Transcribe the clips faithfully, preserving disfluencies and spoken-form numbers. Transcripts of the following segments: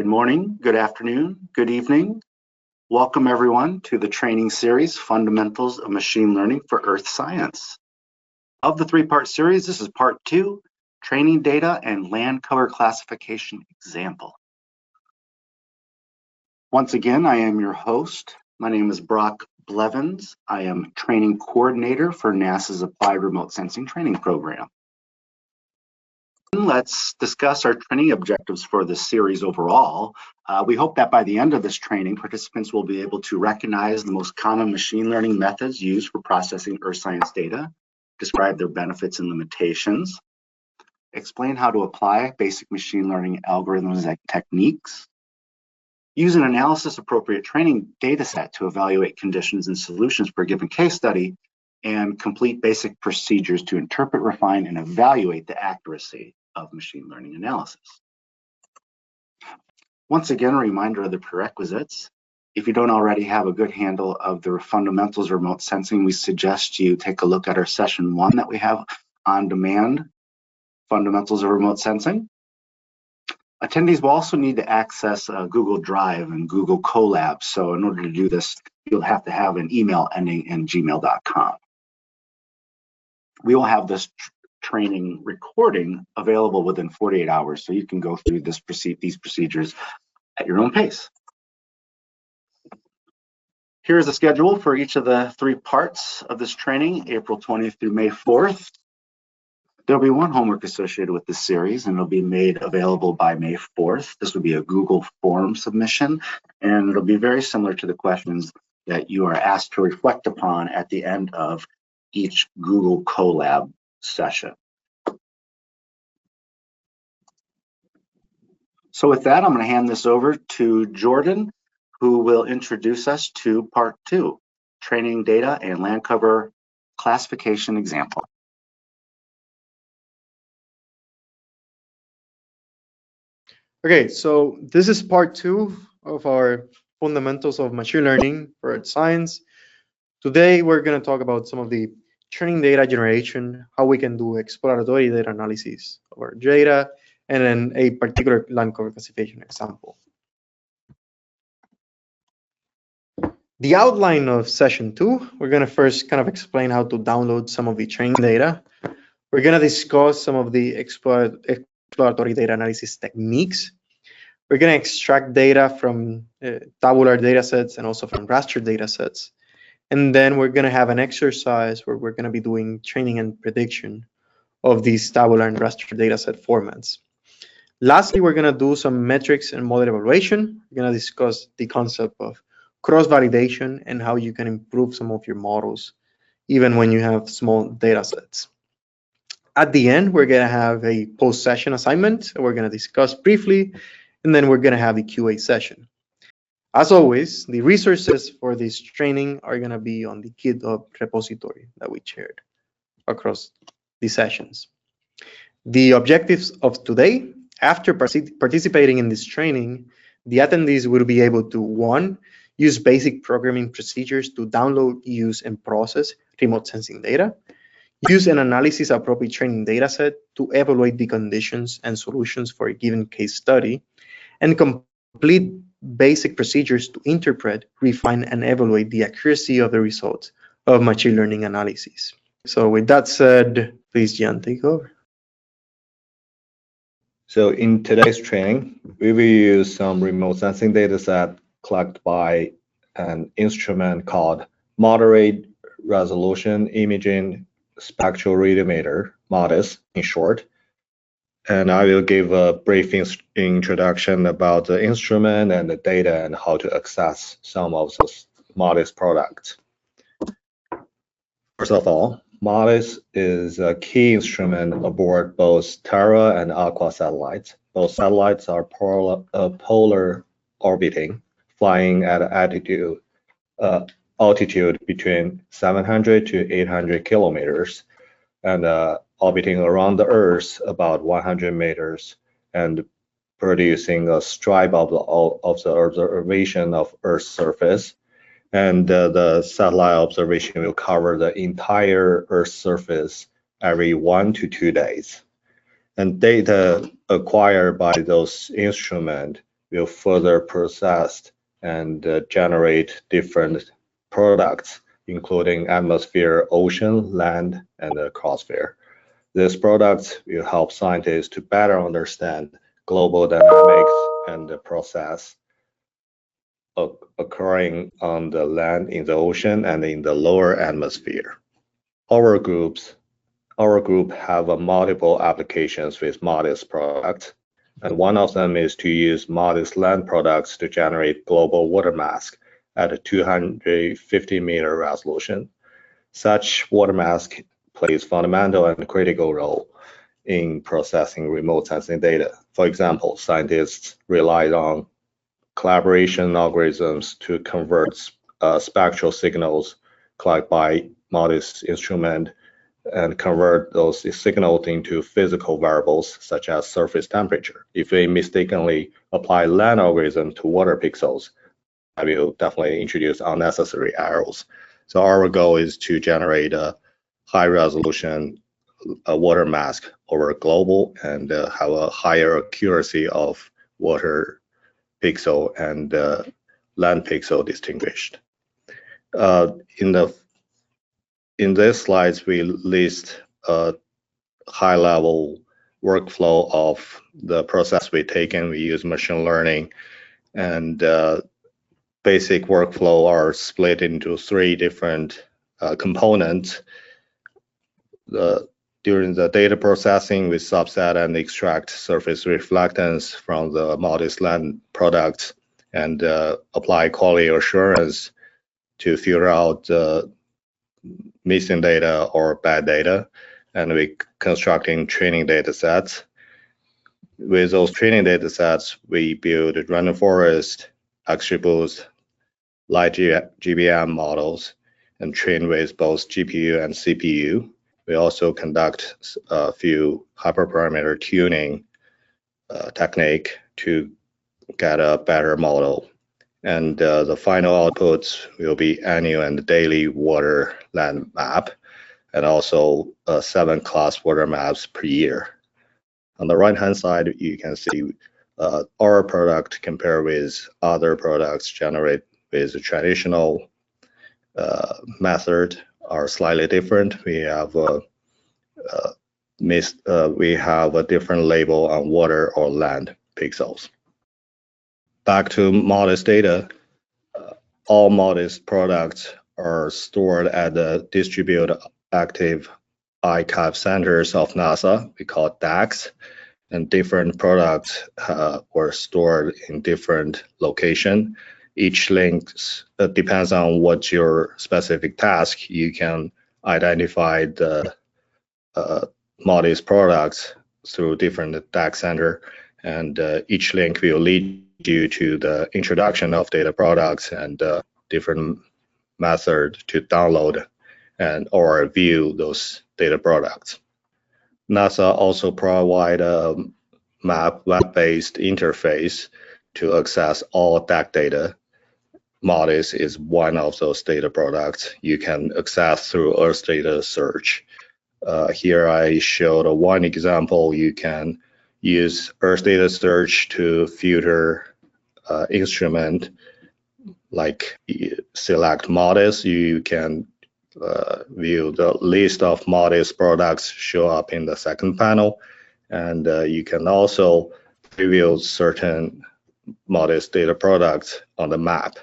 Good morning, good afternoon, good evening. Welcome everyone to the training series, Fundamentals of Machine Learning for Earth Science. Of the three-part series, this is part two, Training Data and Land Cover Classification Example. Once again, I am your host. My name is Brock Blevins. I am Training Coordinator for NASA's Applied Remote Sensing Training Program. Let's discuss our training objectives for this series overall. Uh, we hope that by the end of this training, participants will be able to recognize the most common machine learning methods used for processing earth science data, describe their benefits and limitations, explain how to apply basic machine learning algorithms and techniques, use an analysis appropriate training data set to evaluate conditions and solutions for a given case study, and complete basic procedures to interpret, refine, and evaluate the accuracy of machine learning analysis. Once again, a reminder of the prerequisites. If you don't already have a good handle of the fundamentals of remote sensing, we suggest you take a look at our session one that we have on demand, Fundamentals of Remote Sensing. Attendees will also need to access uh, Google Drive and Google Colab. So in order to do this, you'll have to have an email ending in gmail dot com. We will have this tr training recording available within forty-eight hours, so you can go through this proceed these procedures at your own pace. Here's the schedule for each of the three parts of this training, April twentieth through May fourth. There'll be one homework associated with this series, and it'll be made available by May fourth. This will be a Google form submission, and it'll be very similar to the questions that you are asked to reflect upon at the end of each Google Colab session. So with that, I'm going to hand this over to Jordan, who will introduce us to part two, Training Data and Land Cover Classification Example. Okay, so this is part two of our Fundamentals of Machine Learning for Earth Science. Today, we're going to talk about some of the training data generation, how we can do exploratory data analysis of our data, and then a particular land cover classification example. The outline of session two, we're going to first kind of explain how to download some of the training data. We're going to discuss some of the explore, exploratory data analysis techniques. We're going to extract data from uh, tabular data sets and also from raster data sets. And then we're going to have an exercise where we're going to be doing training and prediction of these tabular and raster data set formats. Lastly, we're going to do some metrics and model evaluation. We're going to discuss the concept of cross-validation and how you can improve some of your models, even when you have small data sets. At the end, we're going to have a post-session assignment that we're going to discuss briefly, and then we're going to have the Q A session. As always, the resources for this training are going to be on the GitHub repository that we shared across the sessions. The objectives of today, after participating in this training, the attendees will be able to, one, use basic programming procedures to download, use, and process remote sensing data, use an analysis appropriate training data set to evaluate the conditions and solutions for a given case study, and complete basic procedures to interpret, refine, and evaluate the accuracy of the results of machine learning analysis. So with that said, please, Jan, take over. So in today's training, we will use some remote sensing data set collected by an instrument called Moderate Resolution Imaging Spectroradiometer, MODIS in short. And I will give a brief in introduction about the instrument and the data and how to access some of those MODIS products. First of all, MODIS is a key instrument aboard both Terra and Aqua satellites. Both satellites are polar, uh, polar orbiting, flying at altitude, uh, altitude between seven hundred to eight hundred kilometers, and uh, orbiting around the Earth about one hundred meters, and producing a stripe of the, of the observation of Earth's surface. And uh, the satellite observation will cover the entire Earth's surface every one to two days. And data acquired by those instruments will further process and uh, generate different products, including atmosphere, ocean, land, and the cryosphere. These products will help scientists to better understand global dynamics and the process occurring on the land, in the ocean, and in the lower atmosphere. Our groups, our group have uh, multiple applications with MODIS products, and one of them is to use MODIS land products to generate global water mask at a two hundred fifty meter resolution. Such water mask plays fundamental and critical role in processing remote sensing data. For example, scientists relied on collaboration algorithms to convert uh, spectral signals collected by MODIS instrument and convert those signals into physical variables such as surface temperature. If we mistakenly apply land algorithm to water pixels, that will definitely introduce unnecessary errors. So our goal is to generate a high resolution uh, water mask over global and uh, have a higher accuracy of water pixel and uh, land pixel distinguished. Uh, in the in these slides, we list a high-level workflow of the process we take, and we use machine learning. And uh, basic workflow are split into three different uh, components. The, during the data processing, we subset and extract surface reflectance from the MODIS land products and uh, apply quality assurance to filter out the missing data or bad data. And we constructing training data sets. With those training data sets, we build random forest, XGBoost, light G B M models, and train with both G P U and C P U. We also conduct a few hyperparameter tuning uh, technique to get a better model. And uh, the final outputs will be annual and daily water land map, and also uh, seven class water maps per year. On the right-hand side, you can see uh, our product compared with other products generated with the traditional uh, method are slightly different. We have a, uh, missed, uh, we have a different label on water or land pixels. Back to MODIS data, uh, all MODIS products are stored at the distributed active archive centers of NASA. We call it D A Cs, and different products uh, were stored in different location. Each link uh, depends on what your specific task. You can identify the uh, MODIS products through different D A C center, and uh, each link will lead you to the introduction of data products and uh, different method to download and or view those data products. NASA also provide a map web-based interface to access all D A C data. MODIS is one of those data products you can access through Earth Data Search. Uh, here I showed a one example. You can use Earth Data Search to filter uh, instrument, like select MODIS. You can uh, view the list of MODIS products show up in the second panel, and uh, you can also preview certain MODIS data products on the map.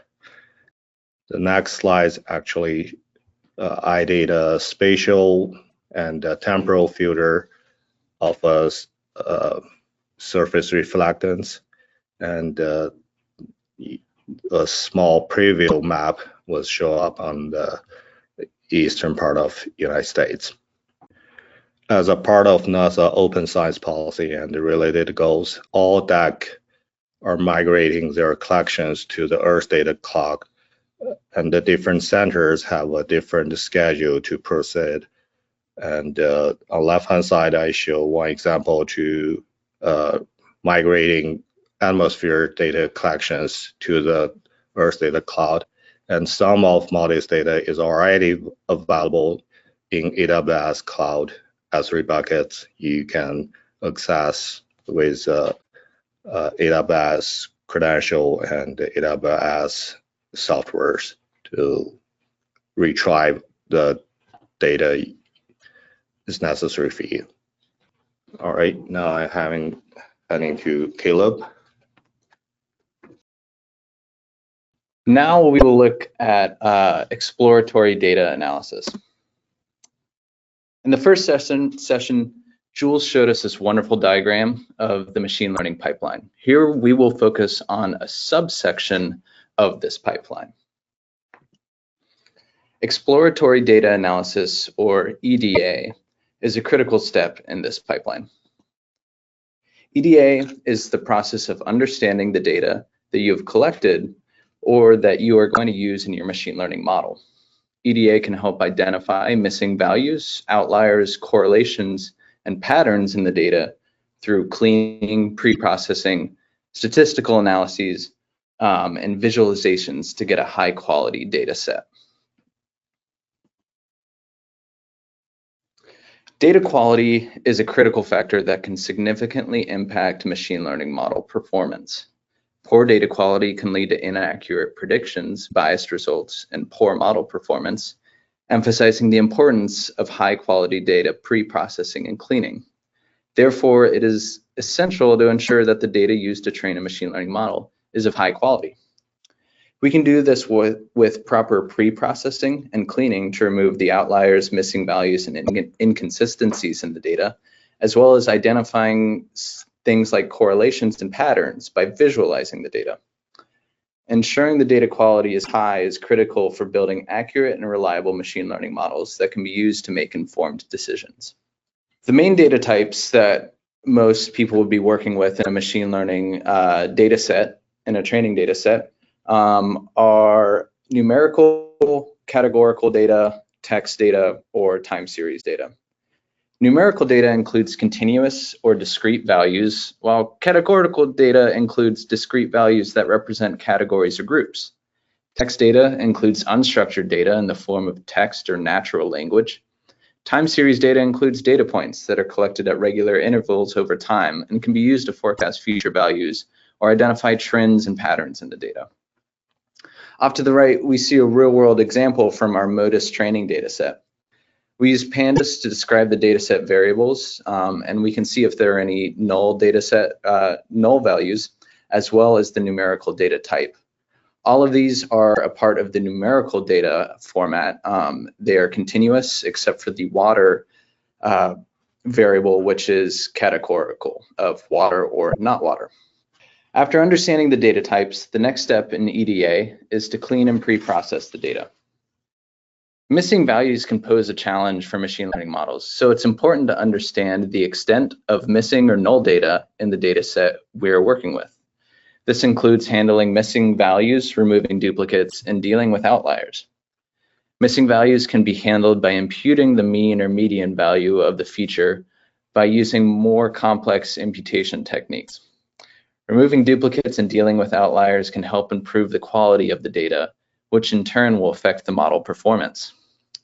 The next slide actually uh, I did a spatial and a temporal filter of a uh, surface reflectance, and uh, a small preview map will show up on the eastern part of United States. As a part of NASA open science policy and the related goals, all D A C are migrating their collections to the Earth Data Cloud, and the different centers have a different schedule to proceed. And uh, on left-hand side, I show one example to uh, migrating atmosphere data collections to the Earth Data Cloud. And some of MODIS data is already available in A W S Cloud S three buckets. You can access with uh, uh, A W S credential and the A W S softwares to retrieve the data is necessary for you. All right, now I'm having heading to Caleb. Now we will look at uh, exploratory data analysis. In the first session, session, Jules showed us this wonderful diagram of the machine learning pipeline. Here we will focus on a subsection of this pipeline. Exploratory data analysis, or E D A, is a critical step in this pipeline. E D A is the process of understanding the data that you have collected or that you are going to use in your machine learning model. E D A can help identify missing values, outliers, correlations, and patterns in the data through cleaning, pre-processing, statistical analyses, um, and visualizations to get a high quality data set. Data quality is a critical factor that can significantly impact machine learning model performance. Poor data quality can lead to inaccurate predictions, biased results, and poor model performance, emphasizing the importance of high quality data pre-processing and cleaning. Therefore, it is essential to ensure that the data used to train a machine learning model is of high quality. We can do this with, with proper pre-processing and cleaning to remove the outliers, missing values, and in inconsistencies in the data, as well as identifying things like correlations and patterns by visualizing the data. Ensuring the data quality is high is critical for building accurate and reliable machine learning models that can be used to make informed decisions. The main data types that most people would be working with in a machine learning uh, data set, in a training data set, um, are numerical, categorical data, text data, or time series data. Numerical data includes continuous or discrete values, while categorical data includes discrete values that represent categories or groups. Text data includes unstructured data in the form of text or natural language. Time series data includes data points that are collected at regular intervals over time and can be used to forecast future values or identify trends and patterns in the data. Off to the right, we see a real-world example from our MODIS training data set. We use pandas to describe the dataset variables, um, and we can see if there are any null dataset uh, null values, as well as the numerical data type. All of these are a part of the numerical data format. Um, they are continuous, except for the water uh, variable, which is categorical of water or not water. After understanding the data types, the next step in E D A is to clean and pre-process the data. Missing values can pose a challenge for machine learning models, so it's important to understand the extent of missing or null data in the data set we're working with. This includes handling missing values, removing duplicates, and dealing with outliers. Missing values can be handled by imputing the mean or median value of the feature by using more complex imputation techniques. Removing duplicates and dealing with outliers can help improve the quality of the data, which in turn will affect the model performance.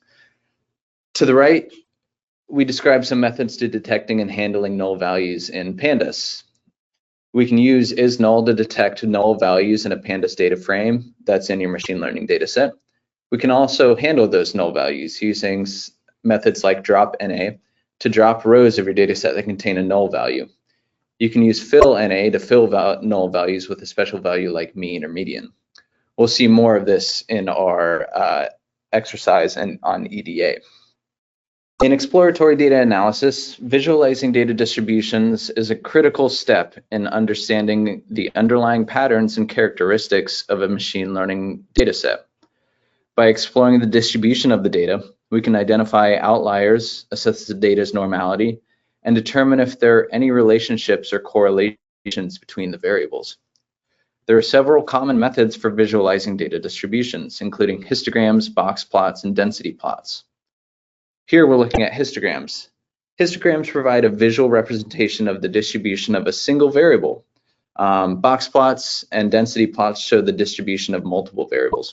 To the right, we describe some methods to detecting and handling null values in pandas. We can use isNull to detect null values in a pandas data frame that's in your machine learning data set. We can also handle those null values using methods like dropNA to drop rows of your data set that contain a null value. You can use fillNA to fill val null values with a special value like mean or median. We'll see more of this in our uh, exercise and on E D A. In exploratory data analysis, visualizing data distributions is a critical step in understanding the underlying patterns and characteristics of a machine learning data set. By exploring the distribution of the data, we can identify outliers, assess the data's normality, and determine if there are any relationships or correlations between the variables. There are several common methods for visualizing data distributions, including histograms, box plots, and density plots. Here we're looking at histograms. Histograms provide a visual representation of the distribution of a single variable. Um, box plots and density plots show the distribution of multiple variables.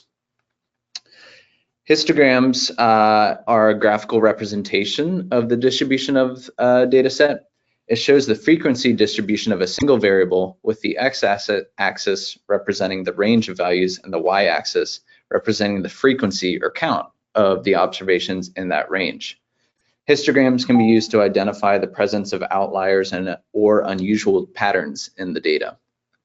Histograms uh, are a graphical representation of the distribution of a data set, It shows the frequency distribution of a single variable with the x-axis representing the range of values and the y-axis representing the frequency or count of the observations in that range. Histograms can be used to identify the presence of outliers and or unusual patterns in the data.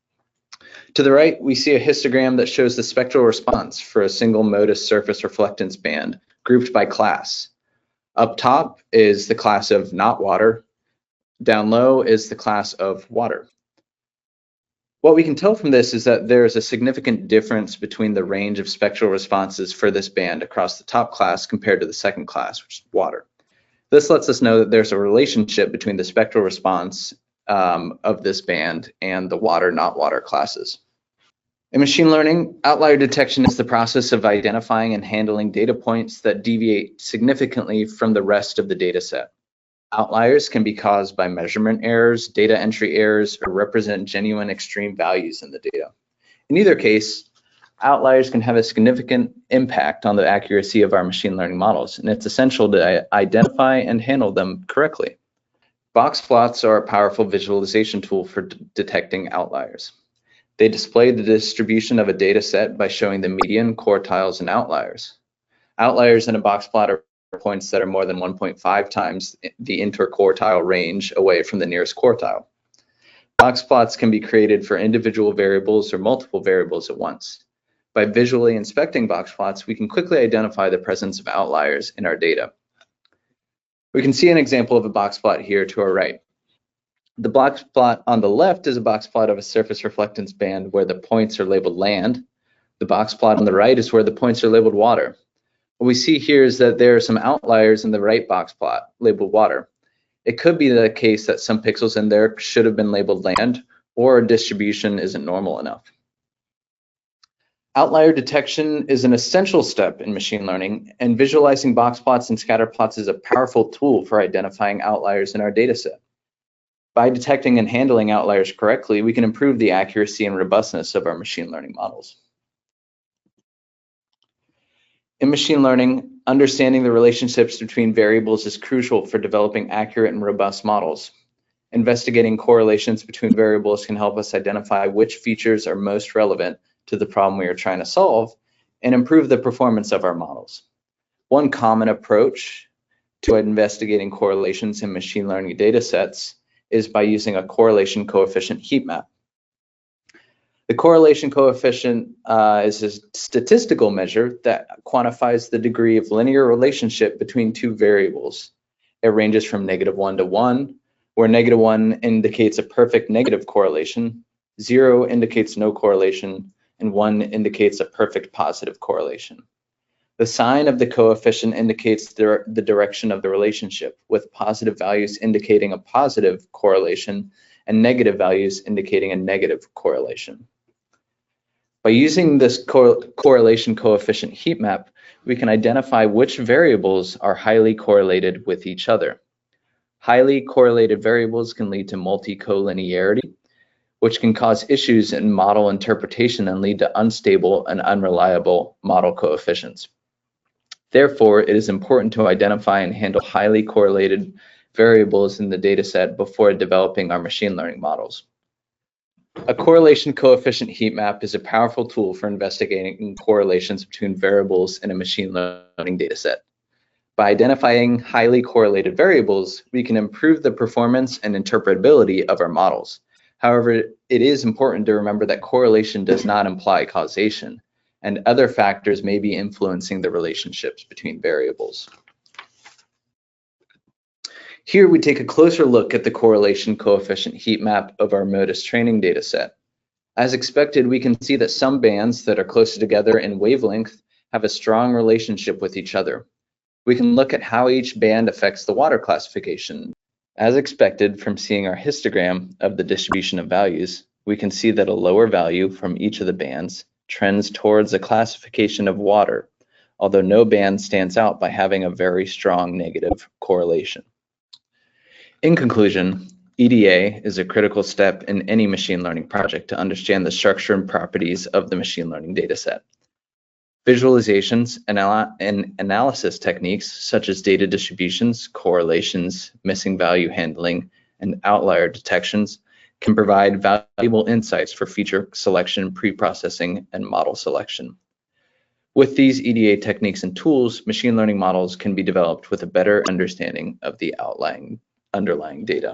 To the right, we see a histogram that shows the spectral response for a single MODIS surface reflectance band grouped by class. Up top is the class of not water. Down low is the class of water. What we can tell from this is that there is a significant difference between the range of spectral responses for this band across the top class compared to the second class, which is water. This lets us know that there's a relationship between the spectral response um, of this band and the water, not water classes. In machine learning, outlier detection is the process of identifying and handling data points that deviate significantly from the rest of the data set. Outliers can be caused by measurement errors, data entry errors, or represent genuine extreme values in the data. In either case, outliers can have a significant impact on the accuracy of our machine learning models, and it's essential to identify and handle them correctly. Box plots are a powerful visualization tool for detecting outliers. They display the distribution of a data set by showing the median, quartiles, and outliers. Outliers in a box plot are points that are more than one point five times the interquartile range away from the nearest quartile. Box plots can be created for individual variables or multiple variables at once. By visually inspecting box plots, we can quickly identify the presence of outliers in our data. We can see an example of a box plot here to our right. The box plot on the left is a box plot of a surface reflectance band where the points are labeled land. The box plot on the right is where the points are labeled water. What we see here is that there are some outliers in the right box plot labeled water. It could be the case that some pixels in there should have been labeled land, or a distribution isn't normal enough. Outlier detection is an essential step in machine learning, and visualizing box plots and scatter plots is a powerful tool for identifying outliers in our data set. By detecting and handling outliers correctly, we can improve the accuracy and robustness of our machine learning models. In machine learning, understanding the relationships between variables is crucial for developing accurate and robust models. Investigating correlations between variables can help us identify which features are most relevant to the problem we are trying to solve and improve the performance of our models. One common approach to investigating correlations in machine learning data sets is by using a correlation coefficient heat map. The correlation coefficient uh, is a statistical measure that quantifies the degree of linear relationship between two variables. It ranges from negative one to one, where negative one indicates a perfect negative correlation, zero indicates no correlation, and one indicates a perfect positive correlation. The sign of the coefficient indicates the, the direction of the relationship, with positive values indicating a positive correlation and negative values indicating a negative correlation. By using this cor correlation coefficient heat map, we can identify which variables are highly correlated with each other. Highly correlated variables can lead to multi-collinearity, which can cause issues in model interpretation and lead to unstable and unreliable model coefficients. Therefore, it is important to identify and handle highly correlated variables in the dataset before developing our machine learning models. A correlation coefficient heat map is a powerful tool for investigating correlations between variables in a machine learning dataset. By identifying highly correlated variables, we can improve the performance and interpretability of our models. However, it is important to remember that correlation does not imply causation, and other factors may be influencing the relationships between variables. Here we take a closer look at the correlation coefficient heat map of our MODIS training dataset. As expected, we can see that some bands that are closer together in wavelength have a strong relationship with each other. We can look at how each band affects the water classification. As expected from seeing our histogram of the distribution of values, we can see that a lower value from each of the bands trends towards a classification of water, although no band stands out by having a very strong negative correlation. In conclusion, E D A is a critical step in any machine learning project to understand the structure and properties of the machine learning dataset. Visualizations and, and analysis techniques such as data distributions, correlations, missing value handling, and outlier detections can provide valuable insights for feature selection, pre-processing, and model selection. With these E D A techniques and tools, machine learning models can be developed with a better understanding of the outlying underlying data.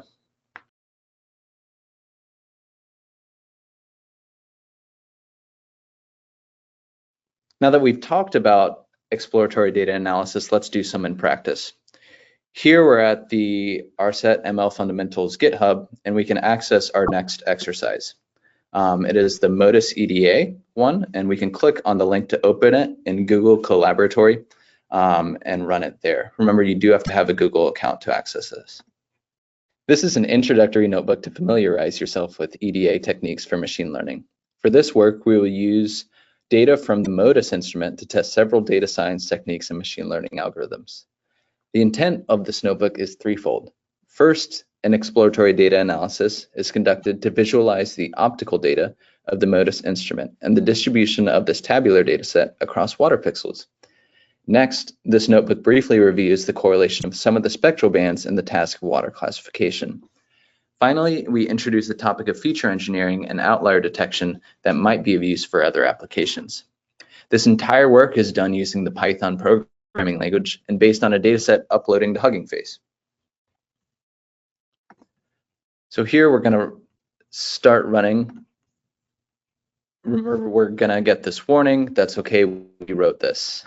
Now that we've talked about exploratory data analysis, let's do some in practice. Here we're at the R SET M L Fundamentals GitHub, and we can access our next exercise. Um, it is the Modus E D A one, and we can click on the link to open it in Google Colaboratory um, and run it there. Remember, you do have to have a Google account to access this. This is an introductory notebook to familiarize yourself with E D A techniques for machine learning. For this work, we will use data from the Modus instrument to test several data science techniques and machine learning algorithms. The intent of this notebook is threefold. First, an exploratory data analysis is conducted to visualize the optical data of the Modus instrument and the distribution of this tabular data set across water pixels. Next, this notebook briefly reviews the correlation of some of the spectral bands in the task of water classification. Finally, we introduce the topic of feature engineering and outlier detection that might be of use for other applications. This entire work is done using the Python programming language and based on a dataset uploading to Hugging Face. So here we're going to start running. Remember, we're going to get this warning. That's okay, we wrote this.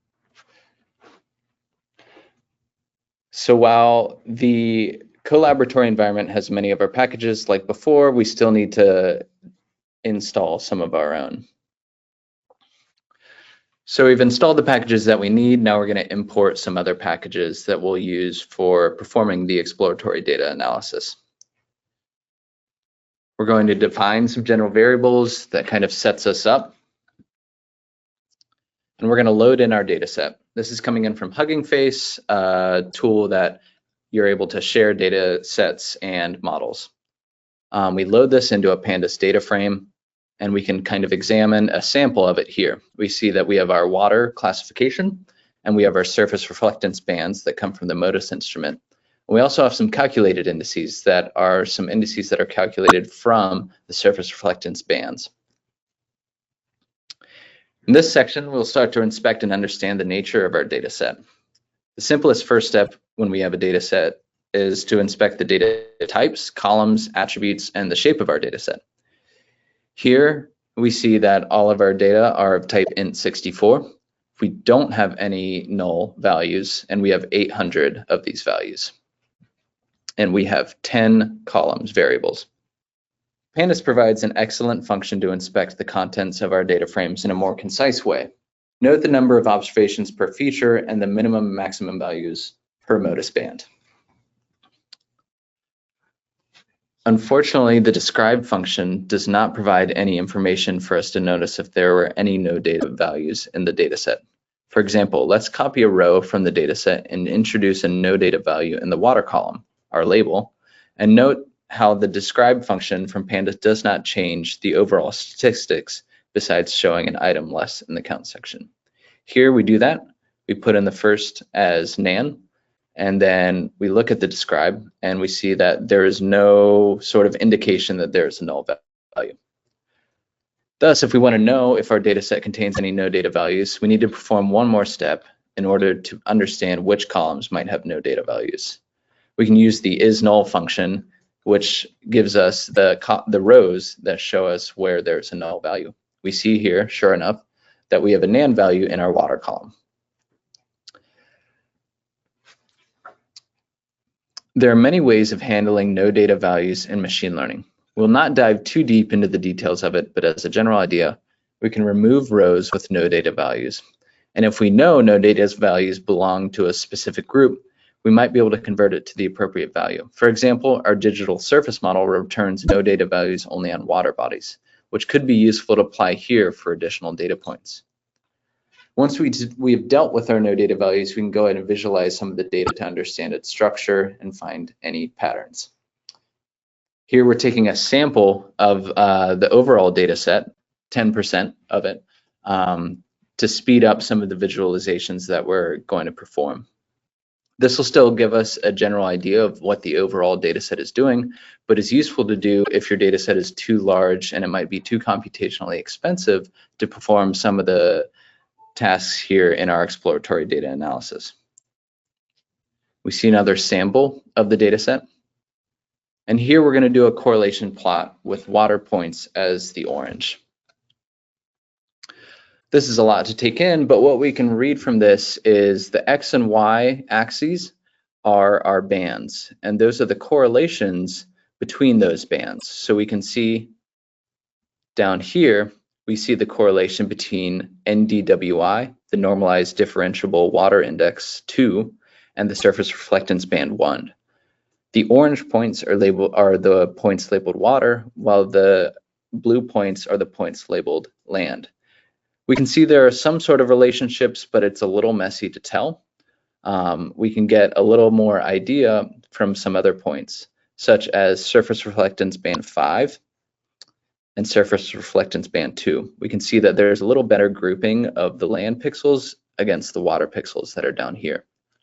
So while the Colaboratory environment has many of our packages like before, we still need to install some of our own. So we've installed the packages that we need. Now we're going to import some other packages that we'll use for performing the exploratory data analysis. We're going to define some general variables that kind of sets us up. And we're going to load in our data set. This is coming in from Hugging Face, a tool that you're able to share data sets and models. Um, we load this into a Pandas data frame, and we can kind of examine a sample of it here. We see that we have our water classification, and we have our surface reflectance bands that come from the Modus instrument. We also have some calculated indices that are some indices that are calculated from the surface reflectance bands. In this section, we'll start to inspect and understand the nature of our data set. The simplest first step when we have a data set is to inspect the data types, columns, attributes, and the shape of our data set. Here, we see that all of our data are of type int sixty-four. We don't have any null values, and we have eight hundred of these values. And we have ten columns variables. Pandas provides an excellent function to inspect the contents of our data frames in a more concise way. Note the number of observations per feature and the minimum and maximum values per Modus band. Unfortunately, the describe function does not provide any information for us to notice if there were any no data values in the data set. For example, let's copy a row from the data set and introduce a no data value in the water column, our label, and note how the describe function from Pandas does not change the overall statistics besides showing an item less in the count section. Here we do that. We put in the first as nan, and then we look at the describe and we see that there is no sort of indication that there is a null value. Thus, if we want to know if our data set contains any no data values, we need to perform one more step in order to understand which columns might have no data values. We can use the isNull function, which gives us the, the rows that show us where there's a null value. We see here, sure enough, that we have a nan value in our water column. There are many ways of handling no data values in machine learning. We'll not dive too deep into the details of it, but as a general idea, we can remove rows with no data values. And if we know no data values belong to a specific group, we might be able to convert it to the appropriate value. For example, our digital surface model returns no data values only on water bodies, which could be useful to apply here for additional data points. Once we, we have dealt with our no data values, we can go ahead and visualize some of the data to understand its structure and find any patterns. Here we're taking a sample of uh, the overall data set, ten percent of it, um, to speed up some of the visualizations that we're going to perform. This will still give us a general idea of what the overall data set is doing, but is useful to do if your data set is too large and it might be too computationally expensive to perform some of the tasks here in our exploratory data analysis. We see another sample of the data set. And here we're going to do a correlation plot with water points as the orange. This is a lot to take in, but what we can read from this is the X and Y axes are our bands, and those are the correlations between those bands. So we can see down here, we see the correlation between N D W I, the normalized differentiable water index two, and the surface reflectance band one. The orange points are labeled are the points labeled water, while the blue points are the points labeled land. We can see there are some sort of relationships, but it's a little messy to tell. Um, we can get a little more idea from some other points, such as surface reflectance band five and surface reflectance band two. We can see that there's a little better grouping of the land pixels against the water pixels that are down here.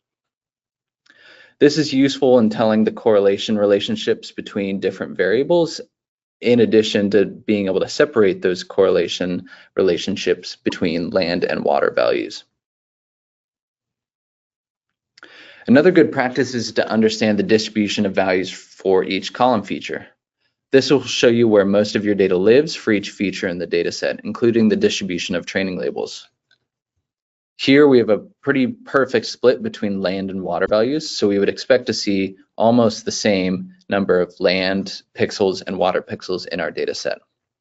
This is useful in telling the correlation relationships between different variables, in addition to being able to separate those correlation relationships between land and water values. Another good practice is to understand the distribution of values for each column feature. This will show you where most of your data lives for each feature in the data set, including the distribution of training labels. Here we have a pretty perfect split between land and water values, so we would expect to see almost the same number of land pixels and water pixels in our data set.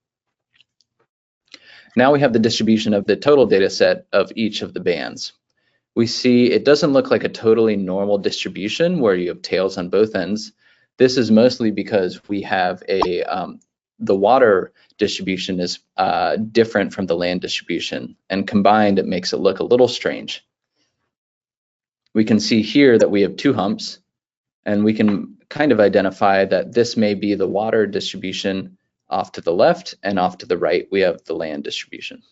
Now we have the distribution of the total data set of each of the bands. We see it doesn't look like a totally normal distribution where you have tails on both ends. This is mostly because we have a um, the water distribution is uh, different from the land distribution, and combined it makes it look a little strange. We can see here that we have two humps, and we can kind of identify that this may be the water distribution off to the left, and off to the right we have the land distribution.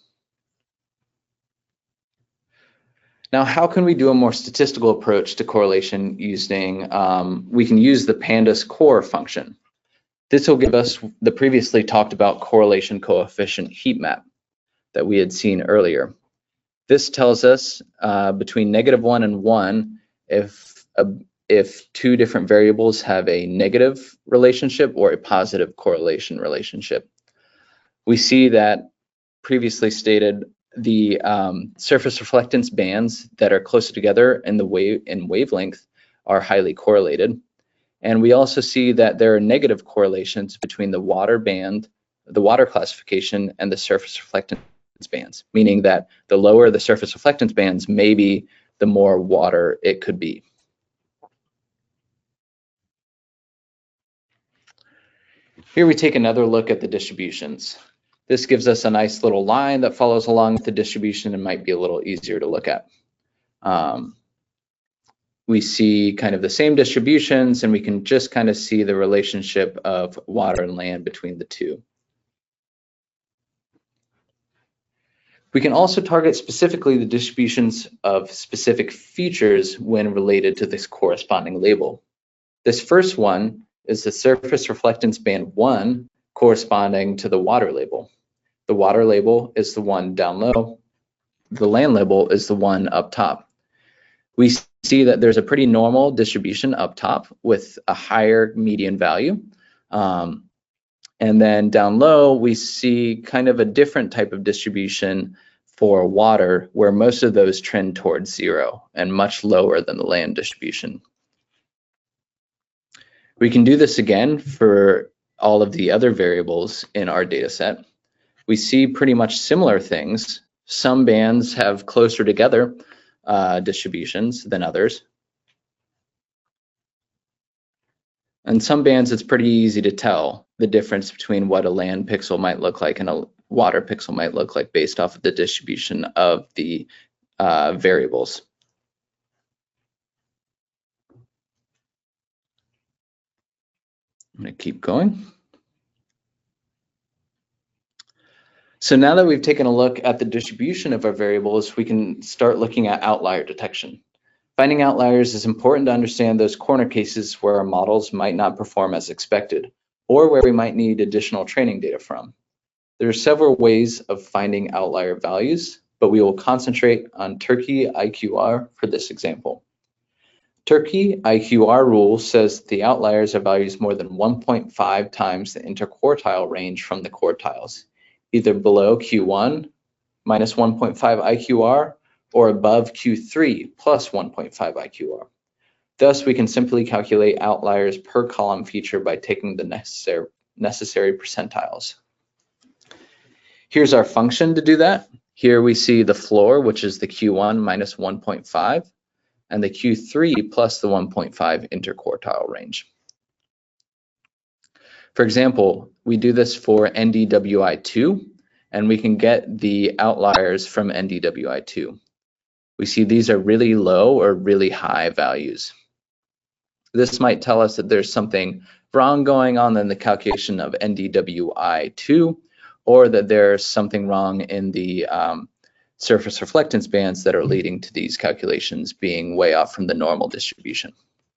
Now, how can we do a more statistical approach to correlation using, um, we can use the pandas core function. This will give us the previously talked about correlation coefficient heat map that we had seen earlier. This tells us uh, between negative one and one if, a, if two different variables have a negative relationship or a positive correlation relationship. We see that previously stated the um, surface reflectance bands that are closer together in the wave in wavelength are highly correlated. And we also see that there are negative correlations between the water band, the water classification, and the surface reflectance bands, meaning that the lower the surface reflectance bands, maybe the more water it could be. Here we take another look at the distributions. This gives us a nice little line that follows along with the distribution and might be a little easier to look at. Um, we see kind of the same distributions, and we can just kind of see the relationship of water and land between the two. We can also target specifically the distributions of specific features when related to this corresponding label. This first one is the surface reflectance band one corresponding to the water label. The water label is the one down low. The land label is the one up top. We see that there's a pretty normal distribution up top with a higher median value. Um, and then down low, we see kind of a different type of distribution for water, where most of those trend towards zero and much lower than the land distribution. We can do this again for all of the other variables in our data set. We see pretty much similar things. Some bands have closer together uh, distributions than others. And some bands, it's pretty easy to tell the difference between what a land pixel might look like and a water pixel might look like based off of the distribution of the uh, variables. I'm going to keep going. So now that we've taken a look at the distribution of our variables, we can start looking at outlier detection. If Finding outliers is important to understand those corner cases where our models might not perform as expected, or where we might need additional training data from. There are several ways of finding outlier values, but we will concentrate on Turkey I Q R for this example. Turkey I Q R rule says the outliers are values more than one point five times the interquartile range from the quartiles, either below Q one minus one point five I Q R or above Q three plus one point five I Q R. Thus, we can simply calculate outliers per column feature by taking the necessary, necessary percentiles. Here's our function to do that. Here we see the floor, which is the Q one minus one point five, and the Q three plus the one point five interquartile range. For example, we do this for N D W I two, and we can get the outliers from N D W I two. We see these are really low or really high values. This might tell us that there's something wrong going on in the calculation of N D W I two, or that there's something wrong in the um, surface reflectance bands that are leading to these calculations being way off from the normal distribution.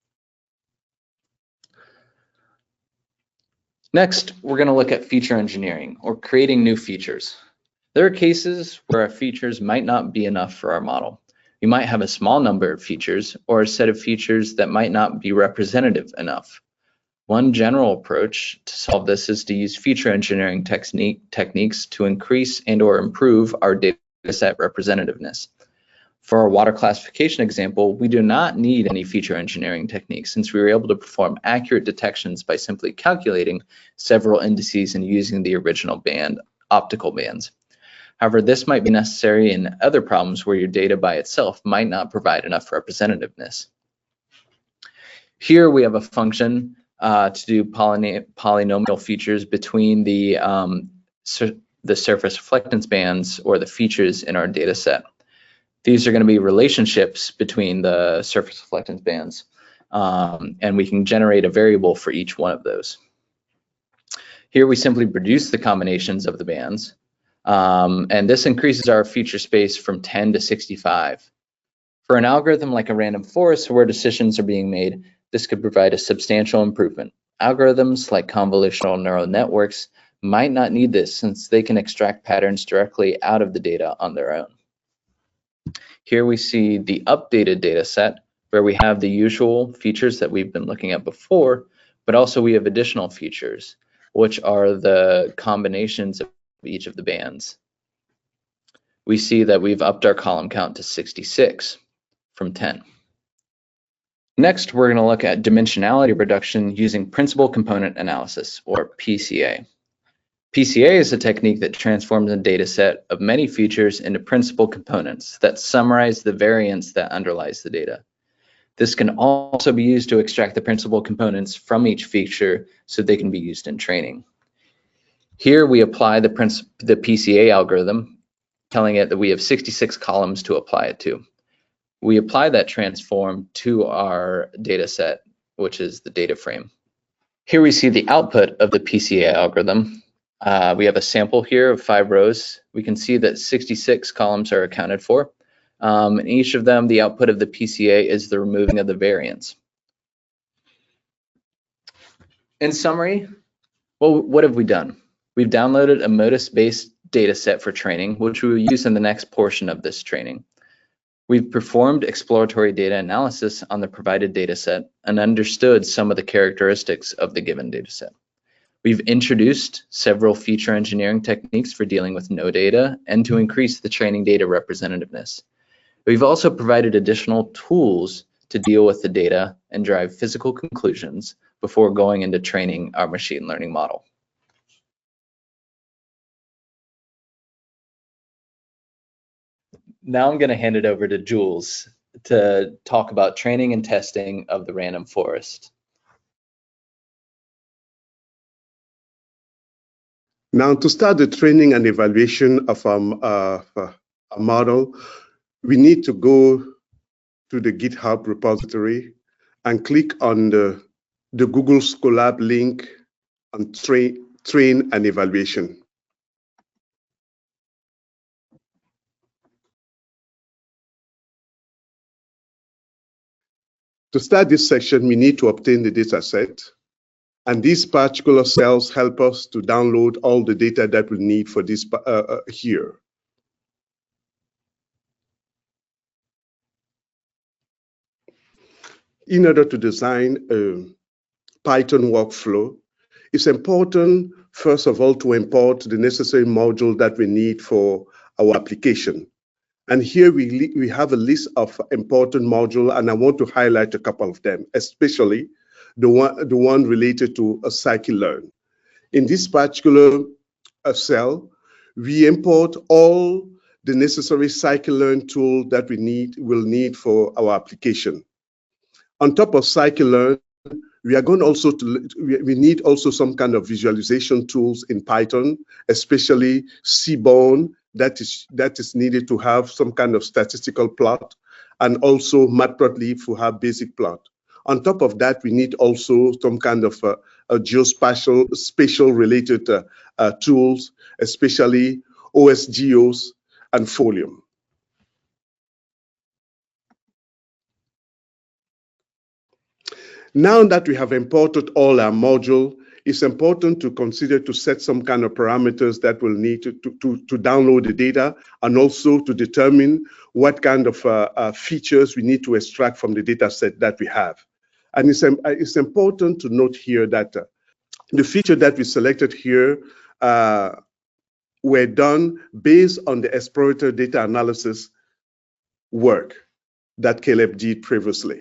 Next, we're going to look at feature engineering, or creating new features. There are cases where our features might not be enough for our model. We might have a small number of features or a set of features that might not be representative enough. One general approach to solve this is to use feature engineering technique, techniques to increase and or improve our dataset representativeness. For our water classification example, we do not need any feature engineering techniques since we were able to perform accurate detections by simply calculating several indices and using the original band, optical bands. However, this might be necessary in other problems where your data by itself might not provide enough representativeness. Here we have a function uh, to do polyna polynomial features between the, um, sur the surface reflectance bands or the features in our data set. These are going to be relationships between the surface reflectance bands, um, and we can generate a variable for each one of those. Here we simply produce the combinations of the bands. Um, and this increases our feature space from ten to sixty-five. For an algorithm like a random forest where decisions are being made, this could provide a substantial improvement. Algorithms like convolutional neural networks might not need this since they can extract patterns directly out of the data on their own. Here we see the updated data set where we have the usual features that we've been looking at before, but also we have additional features, which are the combinations of each of the bands. We see that we've upped our column count to sixty-six from ten. Next, we're going to look at dimensionality reduction using principal component analysis, or P C A. P C A is a technique that transforms a data set of many features into principal components that summarize the variance that underlies the data. This can also be used to extract the principal components from each feature so they can be used in training. Here we apply the, the P C A algorithm, telling it that we have sixty-six columns to apply it to. We apply that transform to our data set, which is the data frame. Here we see the output of the P C A algorithm. Uh, we have a sample here of five rows. We can see that sixty-six columns are accounted for. Um, in each of them, the output of the P C A is the removing of the variance. In summary, well, what have we done? We've downloaded a MODIS-based data set for training, which we will use in the next portion of this training. We've performed exploratory data analysis on the provided data set and understood some of the characteristics of the given data set. We've introduced several feature engineering techniques for dealing with no data and to increase the training data representativeness. We've also provided additional tools to deal with the data and drive physical conclusions before going into training our machine learning model. Now I'm going to hand it over to Jules to talk about training and testing of the random forest. Now, to start the training and evaluation of um, uh, a model, we need to go to the GitHub repository and click on the, the Google Scholar link on train, train and evaluation. To start this section, we need to obtain the data set. And these particular cells help us to download all the data that we need for this uh, uh, here. In order to design a Python workflow, it's important, first of all, to import the necessary module that we need for our application. And here we, we have a list of important modules, and I want to highlight a couple of them, especially the one, the one related to a scikit-learn. In this particular uh, cell, we import all the necessary scikit-learn tool that we need, will need for our application. On top of scikit-learn, we are going also to, we need also some kind of visualization tools in Python, especially Seaborn, that is, that is needed to have some kind of statistical plot, and also Matplotlib to have basic plot. On top of that, we need also some kind of uh, a geospatial, spatial related uh, uh, tools, especially O S G Os and Folium. Now that we have imported all our module, it's important to consider to set some kind of parameters that will need to, to, to, to download the data, and also to determine what kind of uh, uh, features we need to extract from the data set that we have. And it's, um, it's important to note here that uh, the feature that we selected here uh, were done based on the exploratory data analysis work that Caleb did previously.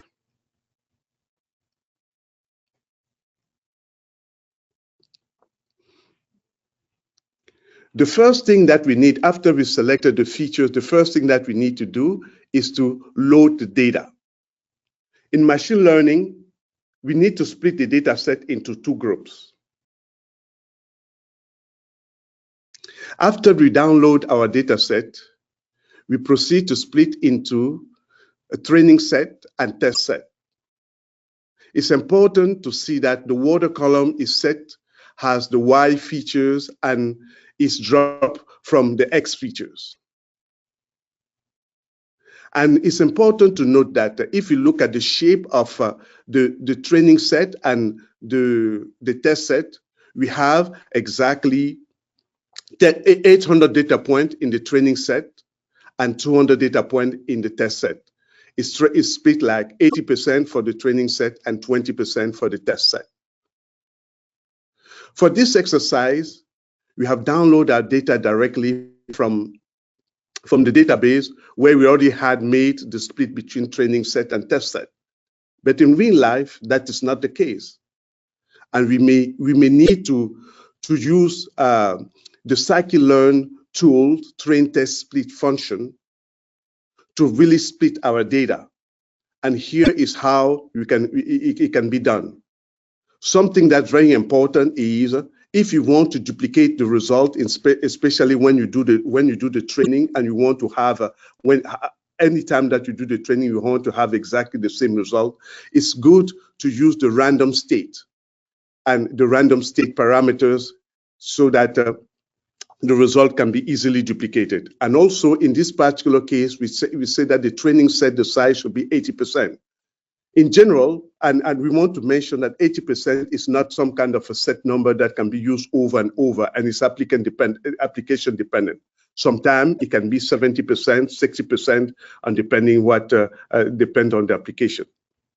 The first thing that we need after we selected the features, the first thing that we need to do is to load the data. In machine learning, we need to split the data set into two groups. After we download our data set, we proceed to split into a training set and test set. It's important to see that the water column is set, has the Y features, and is dropped from the X features. And it's important to note that if you look at the shape of uh, the, the training set and the, the test set, we have exactly eight hundred data points in the training set and two hundred data points in the test set. It's, it's split like eighty percent for the training set and twenty percent for the test set. For this exercise, we have downloaded our data directly from, from the database where we already had made the split between training set and test set. But in real life, that is not the case. And we may, we may need to, to use uh, the scikit-learn tool, train test split function, to really split our data. And here is how we can, it, it can be done. Something that's very important is if you want to duplicate the result, in spe especially when you do the when you do the training, and you want to have a, when anytime that you do the training, you want to have exactly the same result. It's good to use the random state and the random state parameters so that uh, the result can be easily duplicated. And also in this particular case, we say we say that the training set the size should be eighty percent. In general, and, and we want to mention that eighty percent is not some kind of a set number that can be used over and over, and it's applicant depend, application dependent. Sometimes it can be seventy percent, sixty percent, and depending what uh, uh, depend on the application.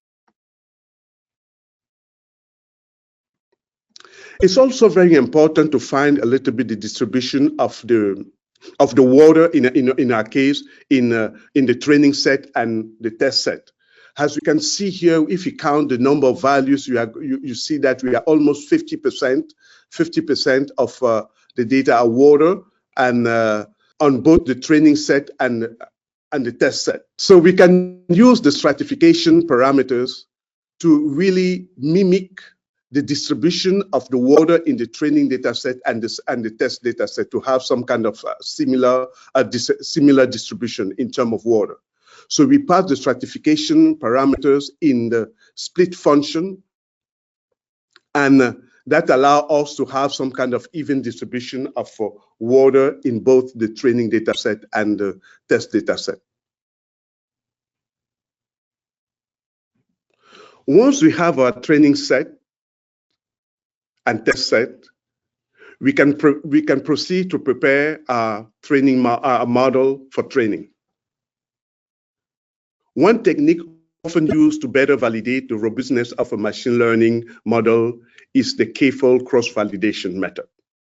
It's also very important to find a little bit the distribution of the of the water in in, in our case in uh, in the training set and the test set. As you can see here, if you count the number of values, you, are, you, you see that we are almost fifty percent, fifty percent of uh, the data are water, and uh, on both the training set and, and the test set. So we can use the stratification parameters to really mimic the distribution of the water in the training data set and, this, and the test data set to have some kind of uh, similar, uh, dis similar distribution in terms of water. So we pass the stratification parameters in the split function, and uh, that allows us to have some kind of even distribution of uh, water in both the training data set and the test data set. Once we have our training set and test set, we can, pro we can proceed to prepare our training mo our model for training. One technique often used to better validate the robustness of a machine learning model is the K-fold cross-validation method.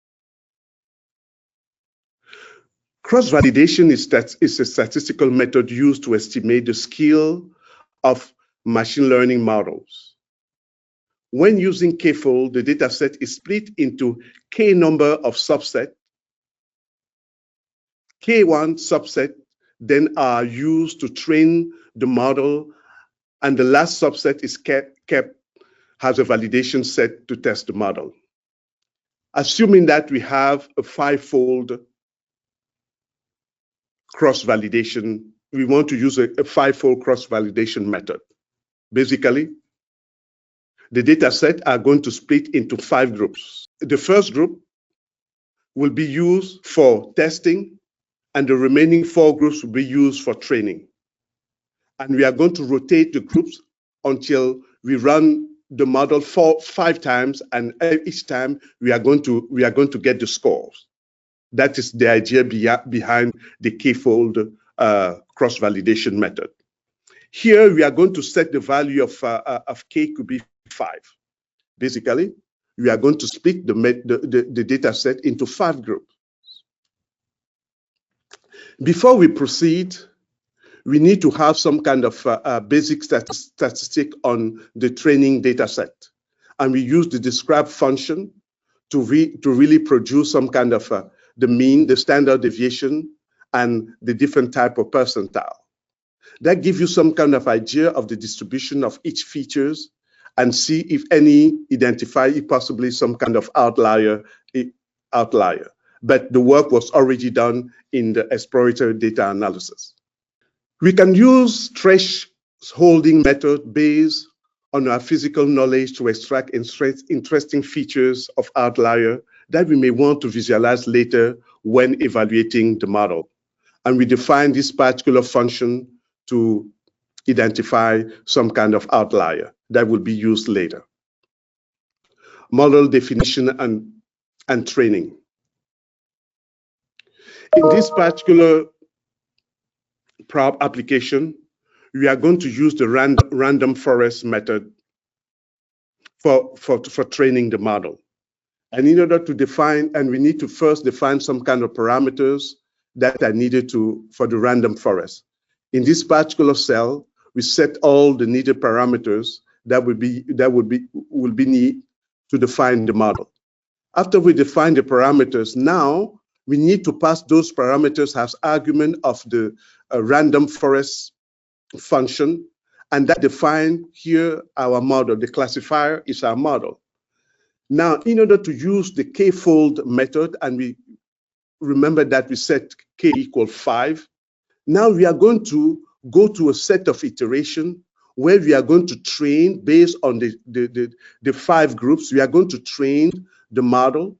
Cross-validation is, is a statistical method used to estimate the skill of machine learning models. When using K-fold, the data set is split into K number of subsets. K one subset then are used to train the model, and the last subset is kept, kept as a validation set to test the model. Assuming that we have a five-fold cross-validation, we want to use a, a five-fold cross-validation method. Basically, the data set are going to split into five groups. The first group will be used for testing, and the remaining four groups will be used for training. And we are going to rotate the groups until we run the model four, five times, and each time we are going to we are going to get the scores. That is the idea be behind the K-fold uh, cross-validation method. Here we are going to set the value of uh, of K to be five. Basically, we are going to split the, the, the, the data set into five groups. Before we proceed, we need to have some kind of uh, uh, basic stat statistic on the training data set. And we use the describe function to, re to really produce some kind of uh, the mean, the standard deviation, and the different type of percentile. That gives you some kind of idea of the distribution of each features and see if any identify if possibly some kind of outlier, outlier. But the work was already done in the exploratory data analysis. We can use thresholding method based on our physical knowledge to extract interesting features of outlier that we may want to visualize later when evaluating the model. And we define this particular function to identify some kind of outlier that will be used later. Model definition and, and training. In this particular prob application, we are going to use the random, random forest method for, for, for training the model. And in order to define, and we need to first define some kind of parameters that are needed to, for the random forest. In this particular cell, we set all the needed parameters that would be, that would be, will be needed to define the model. After we define the parameters, now we need to pass those parameters as argument of the uh, random forest function, and that define here our model. The classifier is our model. Now, in order to use the K-fold method, and we remember that we set K equal five, now we are going to go to a set of iteration where we are going to train based on the, the, the, the five groups. We are going to train the model,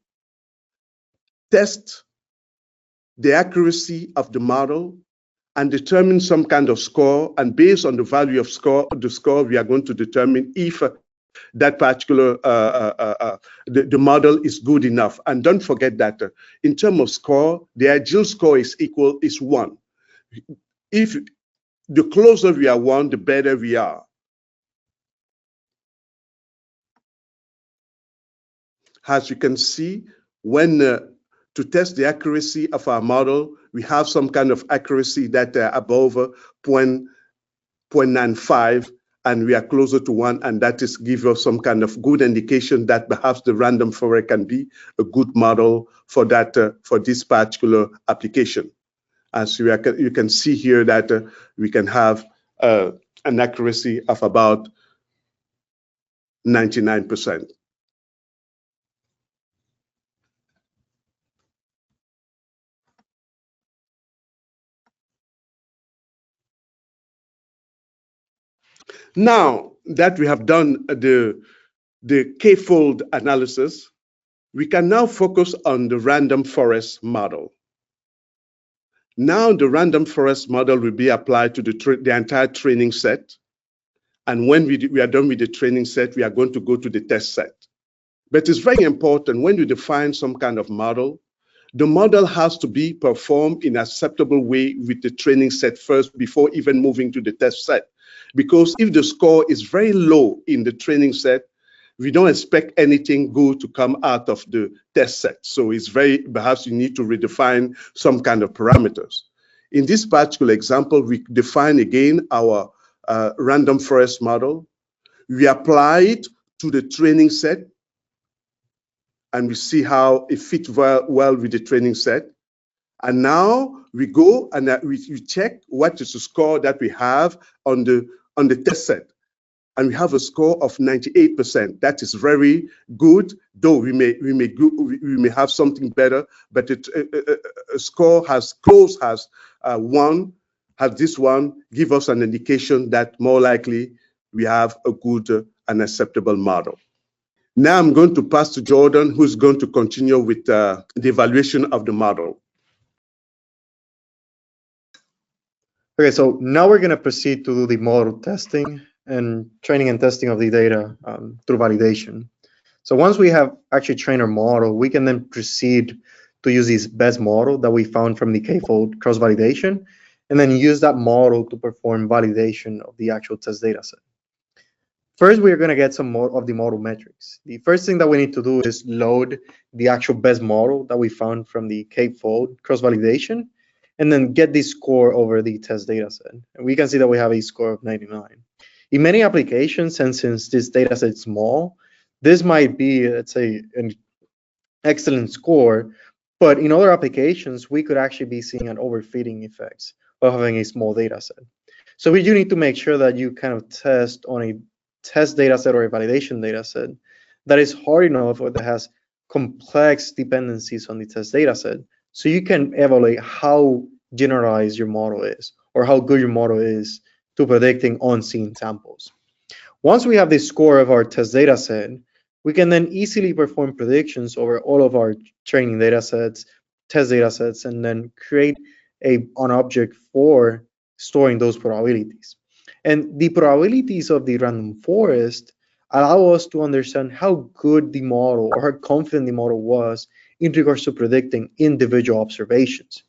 test the accuracy of the model, and determine some kind of score. And based on the value of score, the score, we are going to determine if uh, that particular uh, uh, uh, the, the model is good enough. And don't forget that uh, in terms of score, the ideal score is equal is one. If the closer we are one, the better we are. As you can see, when uh, to test the accuracy of our model, we have some kind of accuracy that uh, above uh, zero point nine five, and we are closer to one, and that is give us some kind of good indication that perhaps the random forest can be a good model for that uh, for this particular application. As you, are, you can see here that uh, we can have uh, an accuracy of about ninety-nine percent. Now that we have done the, the K-fold analysis, we can now focus on the random forest model. Now the random forest model will be applied to the, the entire training set. And when we, we are done with the training set, we are going to go to the test set. But it's very important when you define some kind of model, the model has to be performed in an acceptable way with the training set first before even moving to the test set. Because if the score is very low in the training set, we don't expect anything good to come out of the test set. So it's very, perhaps you need to redefine some kind of parameters. In this particular example, we define again our uh, random forest model. We apply it to the training set, and we see how it fits well, well with the training set. And now we go and uh, we, we check what is the score that we have on the, on the test set. And we have a score of ninety-eight percent. That is very good, though we may, we may, go, we may have something better, but it, a, a, a score as close as uh, one, has this one, give us an indication that more likely we have a good uh, and acceptable model. Now I'm going to pass to Jordan, who's going to continue with uh, the evaluation of the model. Okay, so now we're going to proceed to do the model testing and training and testing of the data um, through validation. So once we have actually trained our model, we can then proceed to use this best model that we found from the K-fold cross-validation, and then use that model to perform validation of the actual test data set. First, we're going to get some more of the model metrics. The first thing that we need to do is load the actual best model that we found from the K-fold cross-validation, and then get the score over the test data set. And we can see that we have a score of ninety-nine. In many applications, and since this data set is small, this might be, let's say, an excellent score, but in other applications, we could actually be seeing an overfitting effects of having a small data set. So we do need to make sure that you kind of test on a test data set or a validation data set that is hard enough or that has complex dependencies on the test data set, so you can evaluate how generalized your model is or how good your model is to predicting unseen samples. Once we have the score of our test data set, we can then easily perform predictions over all of our training data sets, test data sets, and then create a, an object for storing those probabilities. And the probabilities of the random forest allow us to understand how good the model or how confident the model was in regards to predicting individual observations.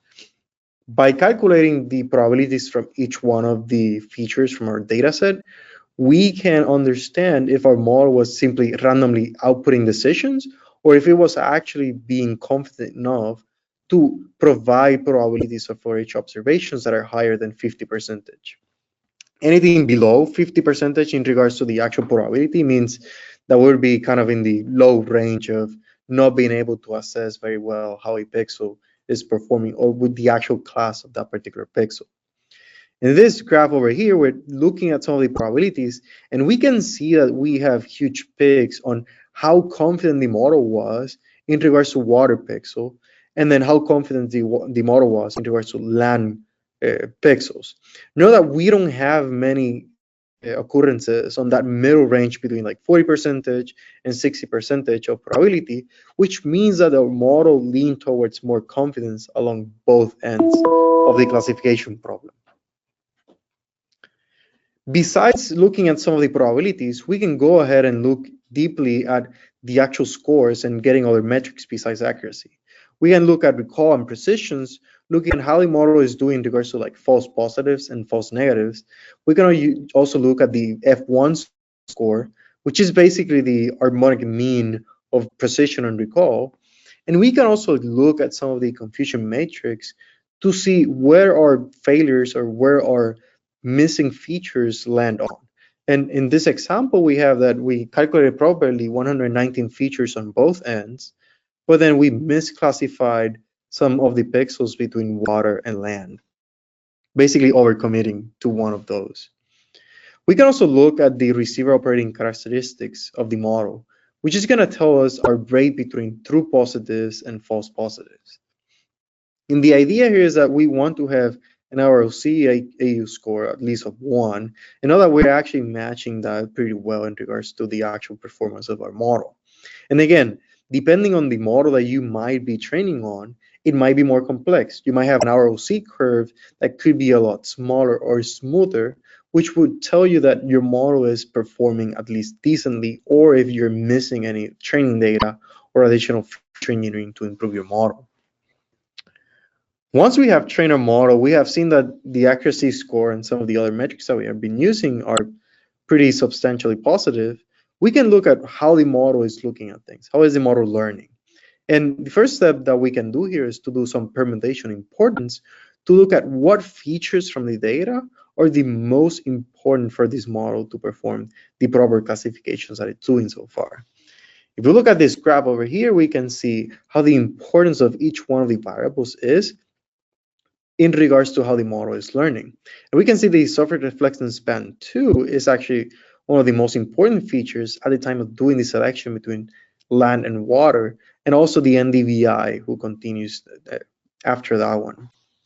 By calculating the probabilities from each one of the features from our data set, we can understand if our model was simply randomly outputting decisions or if it was actually being confident enough to provide probabilities for each observations that are higher than fifty percentage. Anything below fifty percentage in regards to the actual probability means that we'll be kind of in the low range of not being able to assess very well how a pixel is performing or with the actual class of that particular pixel. In this graph over here, we're looking at some of the probabilities, and we can see that we have huge peaks on how confident the model was in regards to water pixel, and then how confident the, the model was in regards to land uh, pixels. Know that we don't have many uh, occurrences on that middle range between like forty percentage and sixty percentage of probability, which means that our model leans towards more confidence along both ends of the classification problem. Besides looking at some of the probabilities, we can go ahead and look deeply at the actual scores and getting other metrics besides accuracy. We can look at recall and precisions, looking at how the model is doing in regards to like false positives and false negatives. We can also look at the F one score, which is basically the harmonic mean of precision and recall. And we can also look at some of the confusion matrix to see where our failures or where our missing features land on. And in this example, we have that we calculated properly one hundred nineteen features on both ends, but then we misclassified some of the pixels between water and land, basically overcommitting to one of those. We can also look at the receiver operating characteristics of the model, which is going to tell us our rate between true positives and false positives. And the idea here is that we want to have an R O C A U score at least of one, and know that we're actually matching that pretty well in regards to the actual performance of our model. And again, depending on the model that you might be training on, it might be more complex. You might have an R O C curve that could be a lot smaller or smoother, which would tell you that your model is performing at least decently, or if you're missing any training data or additional feature engineering to improve your model. Once we have trained our model, we have seen that the accuracy score and some of the other metrics that we have been using are pretty substantially positive. We can look at how the model is looking at things. How is the model learning? And the first step that we can do here is to do some permutation importance to look at what features from the data are the most important for this model to perform the proper classifications that it's doing so far. If we look at this graph over here, we can see how the importance of each one of the variables is in regards to how the model is learning. And we can see the surface reflectance span two is actually one of the most important features at the time of doing the selection between land and water, and also the N D V I who continues after that one.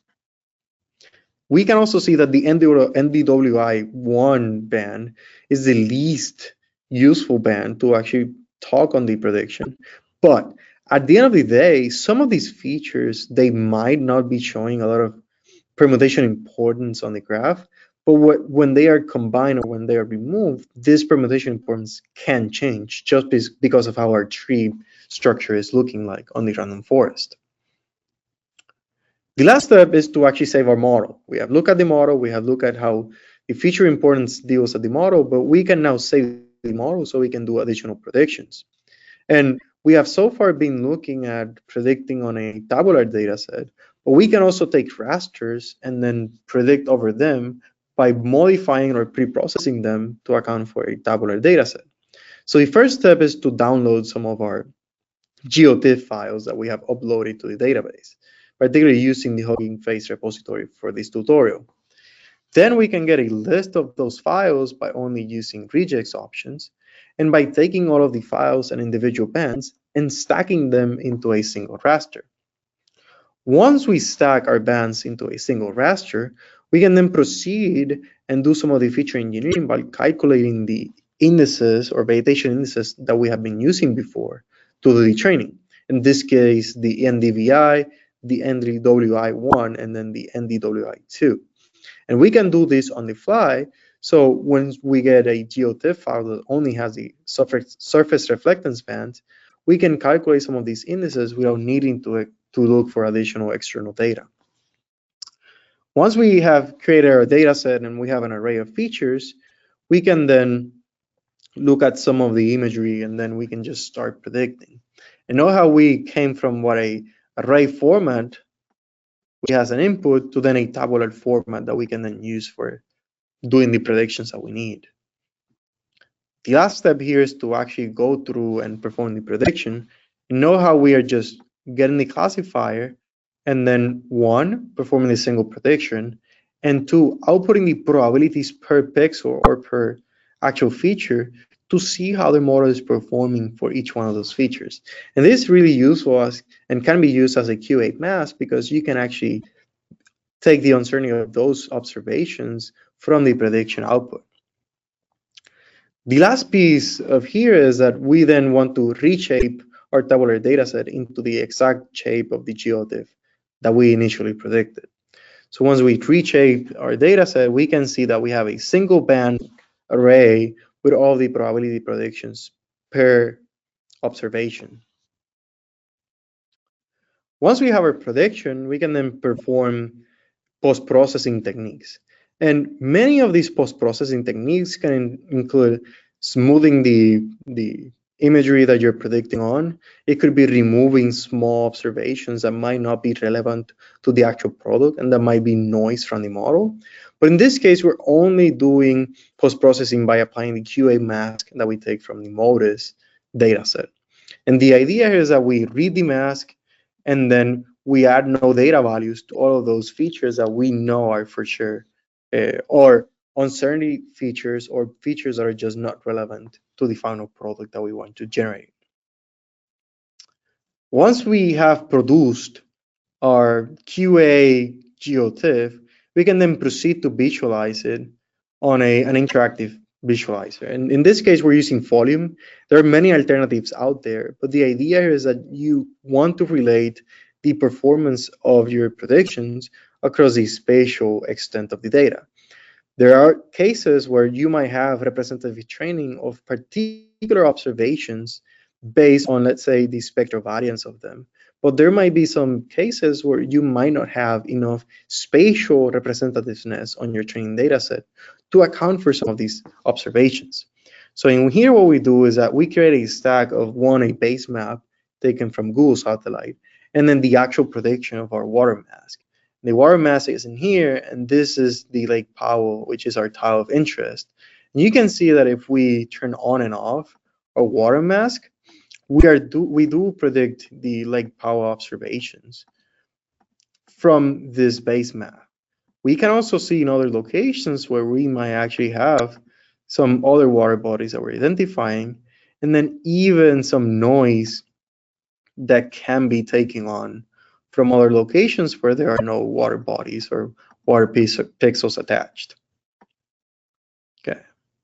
We can also see that the N D W I one band is the least useful band to actually talk on the prediction. But at the end of the day, some of these features, they might not be showing a lot of permutation importance on the graph, but what, when they are combined or when they are removed, this permutation importance can change just because of how our tree structure is looking like on the random forest. The last step is to actually save our model. We have looked at the model, we have looked at how the feature importance deals at the model, but we can now save the model so we can do additional predictions. And we have so far been looking at predicting on a tabular data set, but we can also take rasters and then predict over them by modifying or pre-processing them to account for a tabular data set. So the first step is to download some of our GeoTIFF files that we have uploaded to the database, particularly using the Hugging Face repository for this tutorial. Then we can get a list of those files by only using regex options and by taking all of the files and individual bands and stacking them into a single raster. Once we stack our bands into a single raster, we can then proceed and do some of the feature engineering by calculating the indices or vegetation indices that we have been using before to do the training. In this case, the N D V I, the N D W I one, and then the N D W I two. And we can do this on the fly. So when we get a GeoTIFF file that only has the surface, surface reflectance band, we can calculate some of these indices without needing to, to look for additional external data. Once we have created our data set and we have an array of features, we can then look at some of the imagery and then we can just start predicting. And know how we came from what a array format we has an input to then a tabular format that we can then use for doing the predictions that we need. The last step here is to actually go through and perform the prediction and know how we are just getting the classifier and then one, performing the single prediction, and two, outputting the probabilities per pixel or per actual feature to see how the model is performing for each one of those features. And this is really useful as, and can be used as a Q eight mask because you can actually take the uncertainty of those observations from the prediction output. The last piece of here is that we then want to reshape our tabular data set into the exact shape of the GeoTIFF that we initially predicted. So once we reshape our data set, we can see that we have a single band array with all the probability predictions per observation. Once we have our prediction, we can then perform post-processing techniques. And many of these post-processing techniques can include smoothing the, the imagery that you're predicting on. It could be removing small observations that might not be relevant to the actual product and that might be noise from the model. But in this case, we're only doing post-processing by applying the Q eight mask that we take from the MODIS dataset. And the idea here is that we read the mask and then we add no data values to all of those features that we know are for sure, uh, or uncertainty features or features that are just not relevant to the final product that we want to generate. Once we have produced our Q A GeoTIFF, we can then proceed to visualize it on a, an interactive visualizer. And in this case, we're using Folium. There are many alternatives out there, but the idea here is that you want to relate the performance of your predictions across the spatial extent of the data. There are cases where you might have representative training of particular observations based on, let's say, the spectral variance of them. But there might be some cases where you might not have enough spatial representativeness on your training data set to account for some of these observations. So in here, what we do is that we create a stack of one, a base map taken from Google Satellite, and then the actual prediction of our water mask. The water mask is in here, and this is the Lake Powell, which is our tile of interest. And you can see that if we turn on and off our water mask, we are do we do predict the Lake Powell observations from this base map. We can also see in other locations where we might actually have some other water bodies that we're identifying, and then even some noise that can be taken on from other locations where there are no water bodies or water pixels attached. Okay.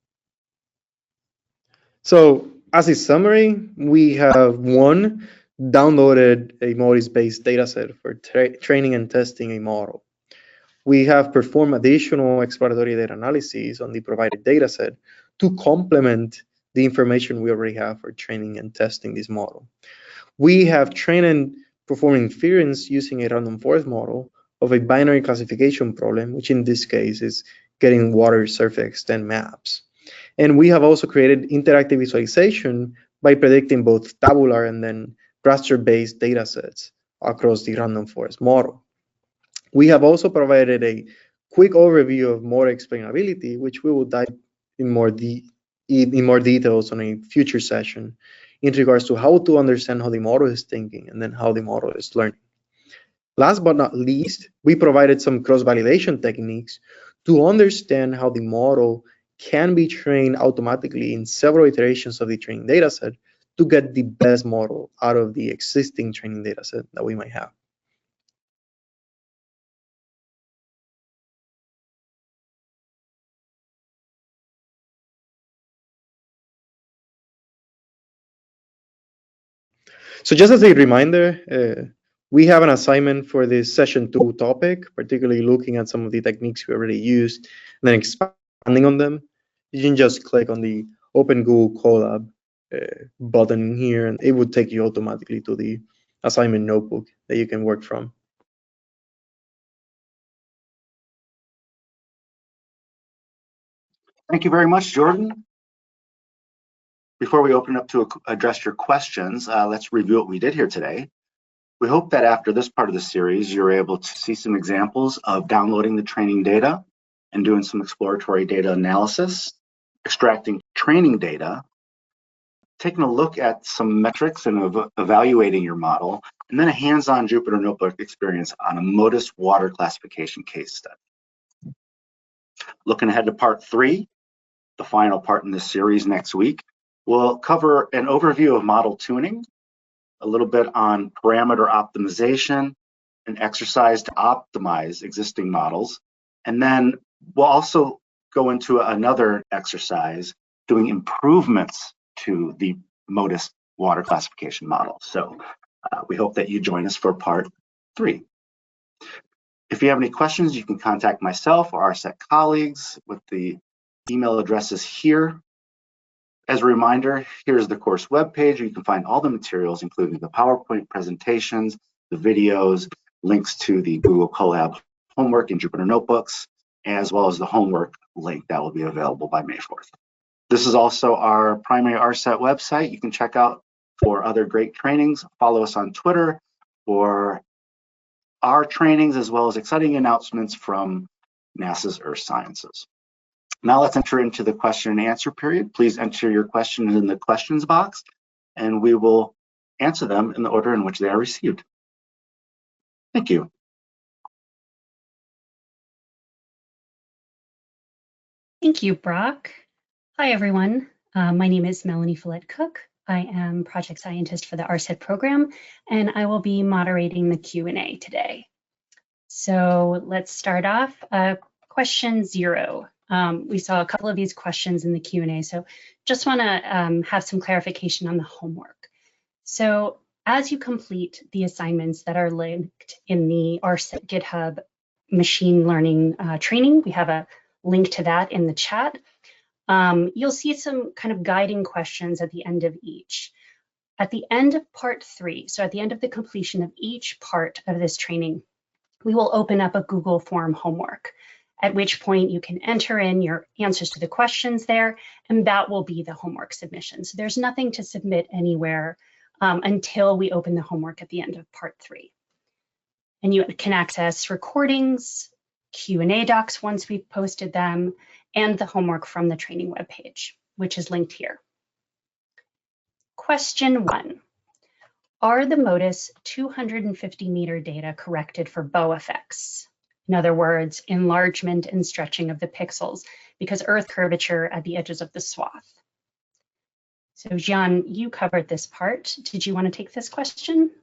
So as a summary, we have one, downloaded a MODIS-based dataset for tra training and testing a model. We have performed additional exploratory data analyses on the provided dataset to complement the information we already have for training and testing this model. We have trained and performed inference using a random forest model of a binary classification problem, which in this case is getting water surface extent maps. And we have also created interactive visualization by predicting both tabular and then raster-based data sets across the random forest model. We have also provided a quick overview of model explainability, which we will dive in more, de in more details on a future session in regards to how to understand how the model is thinking and then how the model is learning. Last but not least, we provided some cross-validation techniques to understand how the model can be trained automatically in several iterations of the training dataset to get the best model out of the existing training dataset that we might have. So just as a reminder, uh, we have an assignment for this session two topic, particularly looking at some of the techniques we already used and then expanding on them. You can just click on the Open Google Colab uh, button here, and it would take you automatically to the assignment notebook that you can work from. Thank you very much, Jordan. Before we open up to address your questions, uh, let's review what we did here today. We hope that after this part of the series, you're able to see some examples of downloading the training data and doing some exploratory data analysis, extracting training data, taking a look at some metrics and ev evaluating your model, and then a hands-on Jupyter Notebook experience on a MODIS water classification case study. Looking ahead to part three, the final part in this series next week, we'll cover an overview of model tuning, a little bit on parameter optimization, an exercise to optimize existing models, and then we'll also go into another exercise doing improvements to the MODIS water classification model. So uh, we hope that you join us for part three. If you have any questions, you can contact myself or our set colleagues with the email addresses here. As a reminder, here's the course webpage. You can find all the materials, including the PowerPoint presentations, the videos, links to the Google Colab homework in Jupyter Notebooks, as well as the homework link that will be available by May fourth. This is also our primary R SET website. You can check out for other great trainings. Follow us on Twitter for our trainings, as well as exciting announcements from NASA's Earth Sciences. Now let's enter into the question and answer period. Please enter your questions in the questions box, and we will answer them in the order in which they are received. Thank you. Thank you, Brock. Hi, everyone. Uh, my name is Melanie Follett Cook. I am project scientist for the R SET program, and I will be moderating the Q and A today. So let's start off. Uh, question zero. Um, we saw a couple of these questions in the Q and A, so just want to um, have some clarification on the homework. So as you complete the assignments that are linked in the R SET GitHub machine learning uh, training, we have a link to that in the chat. Um, you'll see some kind of guiding questions at the end of each. At the end of part three, so at the end of the completion of each part of this training, we will open up a Google Form homework, at which point you can enter in your answers to the questions there, and that will be the homework submission. So there's nothing to submit anywhere um, until we open the homework at the end of part three. And you can access recordings, Q and A docs once we've posted them, and the homework from the training webpage, which is linked here. Question one. Are the MODIS two hundred fifty meter data corrected for bow effects? In other words, enlargement and stretching of the pixels because Earth curvature at the edges of the swath. So Jian, you covered this part. Did you want to take this question?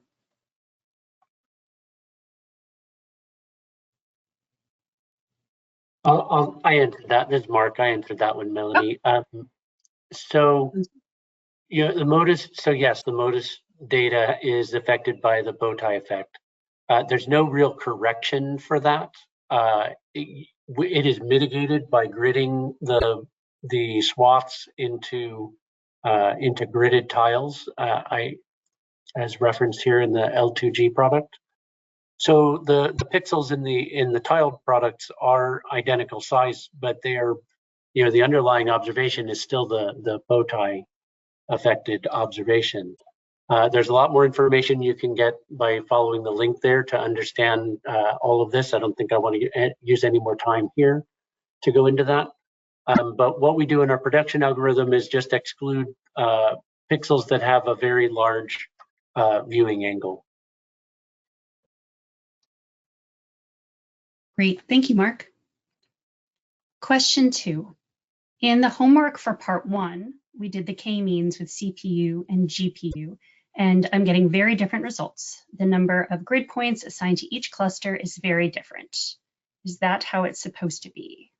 I'll, I'll, I answered that. This is Mark. I answered that one, Melanie. Um, so, you know, the MODIS, so yes, the MODIS data is affected by the bow tie effect. Uh, there's no real correction for that. Uh, it, it is mitigated by gridding the the swaths into uh, into gridded tiles. Uh, I, as referenced here in the L two G product. So the the pixels in the in the tiled products are identical size, but they are, you know, the underlying observation is still the the bow tie affected observation. Uh, there's a lot more information you can get by following the link there to understand uh, all of this. I don't think I want to use any more time here to go into that. Um, but what we do in our production algorithm is just exclude uh, pixels that have a very large uh, viewing angle. Great, thank you, Mark. Question two. In the homework for part one, we did the k-means with C P U and G P U, and I'm getting very different results. The number of grid points assigned to each cluster is very different. Is that how it's supposed to be?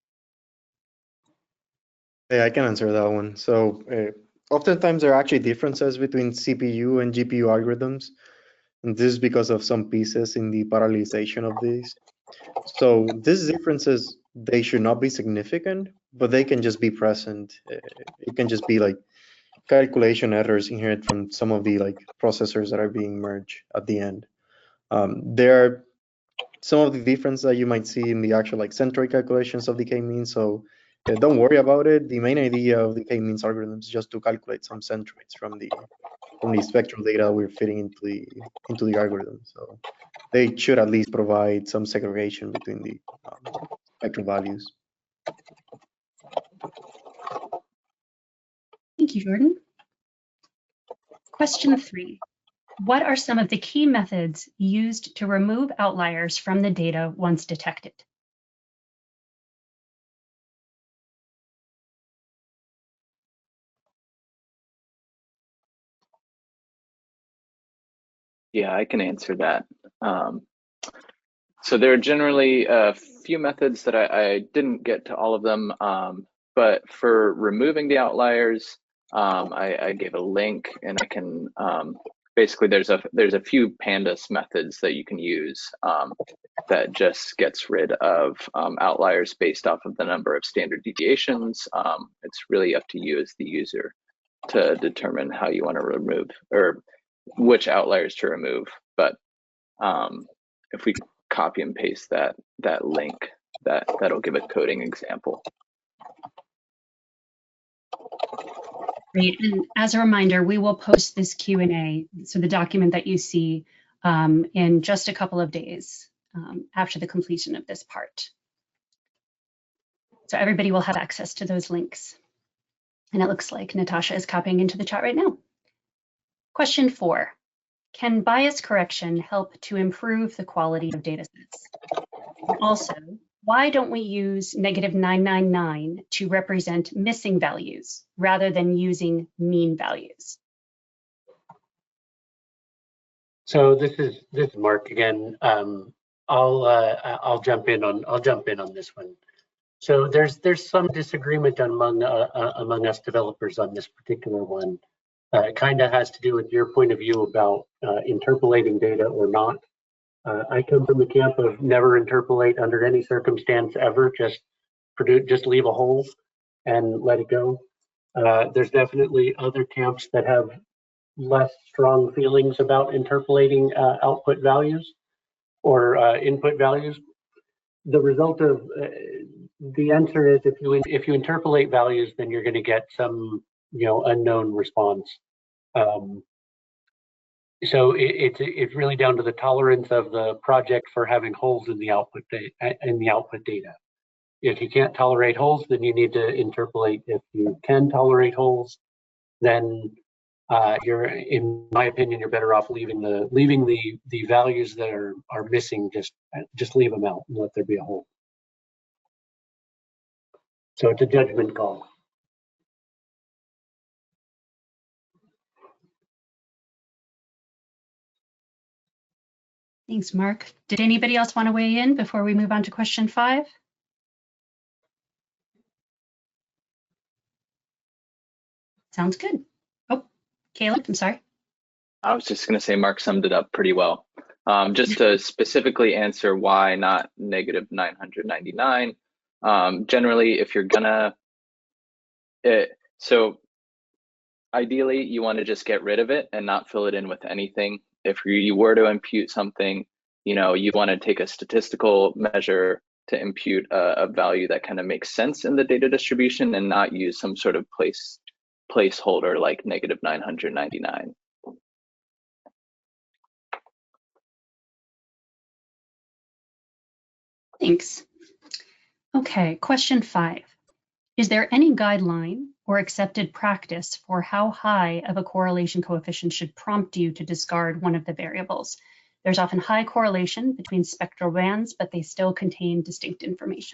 Yeah, I can answer that one. So uh, oftentimes there are actually differences between C P U and G P U algorithms, and this is because of some pieces in the parallelization of these. So these differences, they should not be significant, but they can just be present. Uh, it can just be like calculation errors inherent from some of the like processors that are being merged at the end. Um, there are some of the difference that you might see in the actual like centroid calculations of the k-means. So uh, don't worry about it. The main idea of the k-means algorithm is just to calculate some centroids from the from the spectral data we're fitting into the into the algorithm. So they should at least provide some segregation between the um, spectral values. Thank you, Jordan. Question three. What are some of the key methods used to remove outliers from the data once detected? Yeah, I can answer that. Um, so there are generally a few methods that I, I didn't get to all of them, um, but for removing the outliers, um, I, I gave a link, and I can um, basically there's a there's a few pandas methods that you can use um, that just gets rid of um, outliers based off of the number of standard deviations. Um, it's really up to you as the user to determine how you want to remove or which outliers to remove. But um, if we copy and paste that that link, that that'll give a coding example. Great, and as a reminder, we will post this Q and A, so the document that you see um, in just a couple of days um, after the completion of this part. So everybody will have access to those links. And it looks like Natasha is copying into the chat right now. Question four, can bias correction help to improve the quality of data sets? Also, why don't we use negative nine nine nine to represent missing values rather than using mean values? So this is this is Mark again. Um, I'll uh, I'll jump in on I'll jump in on this one. So there's there's some disagreement among uh, uh, among us developers on this particular one. Uh, it kind of has to do with your point of view about uh, interpolating data or not. Uh, I come from the camp of never interpolate under any circumstance ever. Just produce, just leave a hole and let it go. Uh, there's definitely other camps that have less strong feelings about interpolating uh, output values or uh, input values. The result of uh, the answer is if you if you interpolate values, then you're going to get some you know unknown response. Um, so it, it's it's really down to the tolerance of the project for having holes in the output data. In the output data, if you can't tolerate holes, then you need to interpolate. If you can tolerate holes, then uh, you're, in my opinion, you're better off leaving the leaving the the values that are are missing. Just just leave them out and let there be a hole. So it's a judgment call. Thanks, Mark. Did anybody else want to weigh in before we move on to question five? Sounds good. Oh, Caleb, I'm sorry. I was just going to say Mark summed it up pretty well. Um, just to specifically answer why not negative nine hundred ninety-nine, um, generally, if you're gonna, it, so ideally you want to just get rid of it and not fill it in with anything. If you were to impute something, you know, you want to take a statistical measure to impute a, a value that kind of makes sense in the data distribution and not use some sort of place placeholder like negative nine hundred ninety-nine. Thanks. Okay, question five. Is there any guideline or accepted practice for how high of a correlation coefficient should prompt you to discard one of the variables? There's often high correlation between spectral bands, but they still contain distinct information.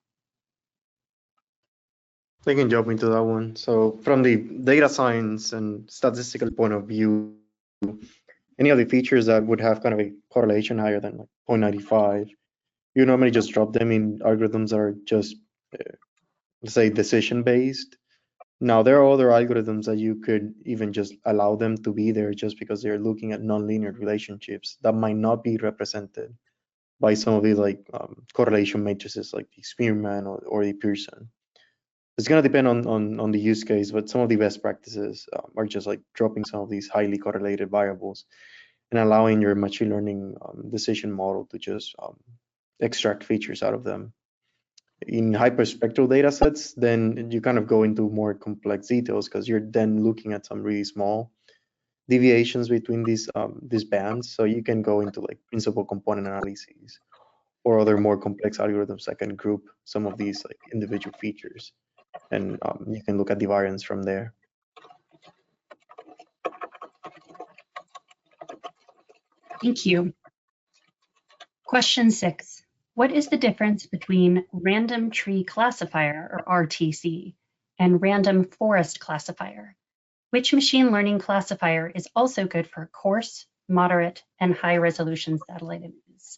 I can jump into that one. So from the data science and statistical point of view, any of the features that would have kind of a correlation higher than like zero point nine five, you normally just drop them in algorithms that are just, uh, let's say, decision-based. Now, there are other algorithms that you could even just allow them to be there just because they're looking at nonlinear relationships that might not be represented by some of these like um, correlation matrices like the Spearman or, or the Pearson. It's going to depend on, on, on the use case, but some of the best practices um, are just like dropping some of these highly correlated variables and allowing your machine learning um, decision model to just um, extract features out of them. In hyperspectral data sets, then you kind of go into more complex details because you're then looking at some really small deviations between these um, these bands. So you can go into like principal component analyses or other more complex algorithms that can group some of these like individual features, and um, you can look at the variance from there. Thank you. Question six. What is the difference between random tree classifier, or R T C, and random forest classifier? Which machine learning classifier is also good for coarse, moderate, and high resolution satellite images?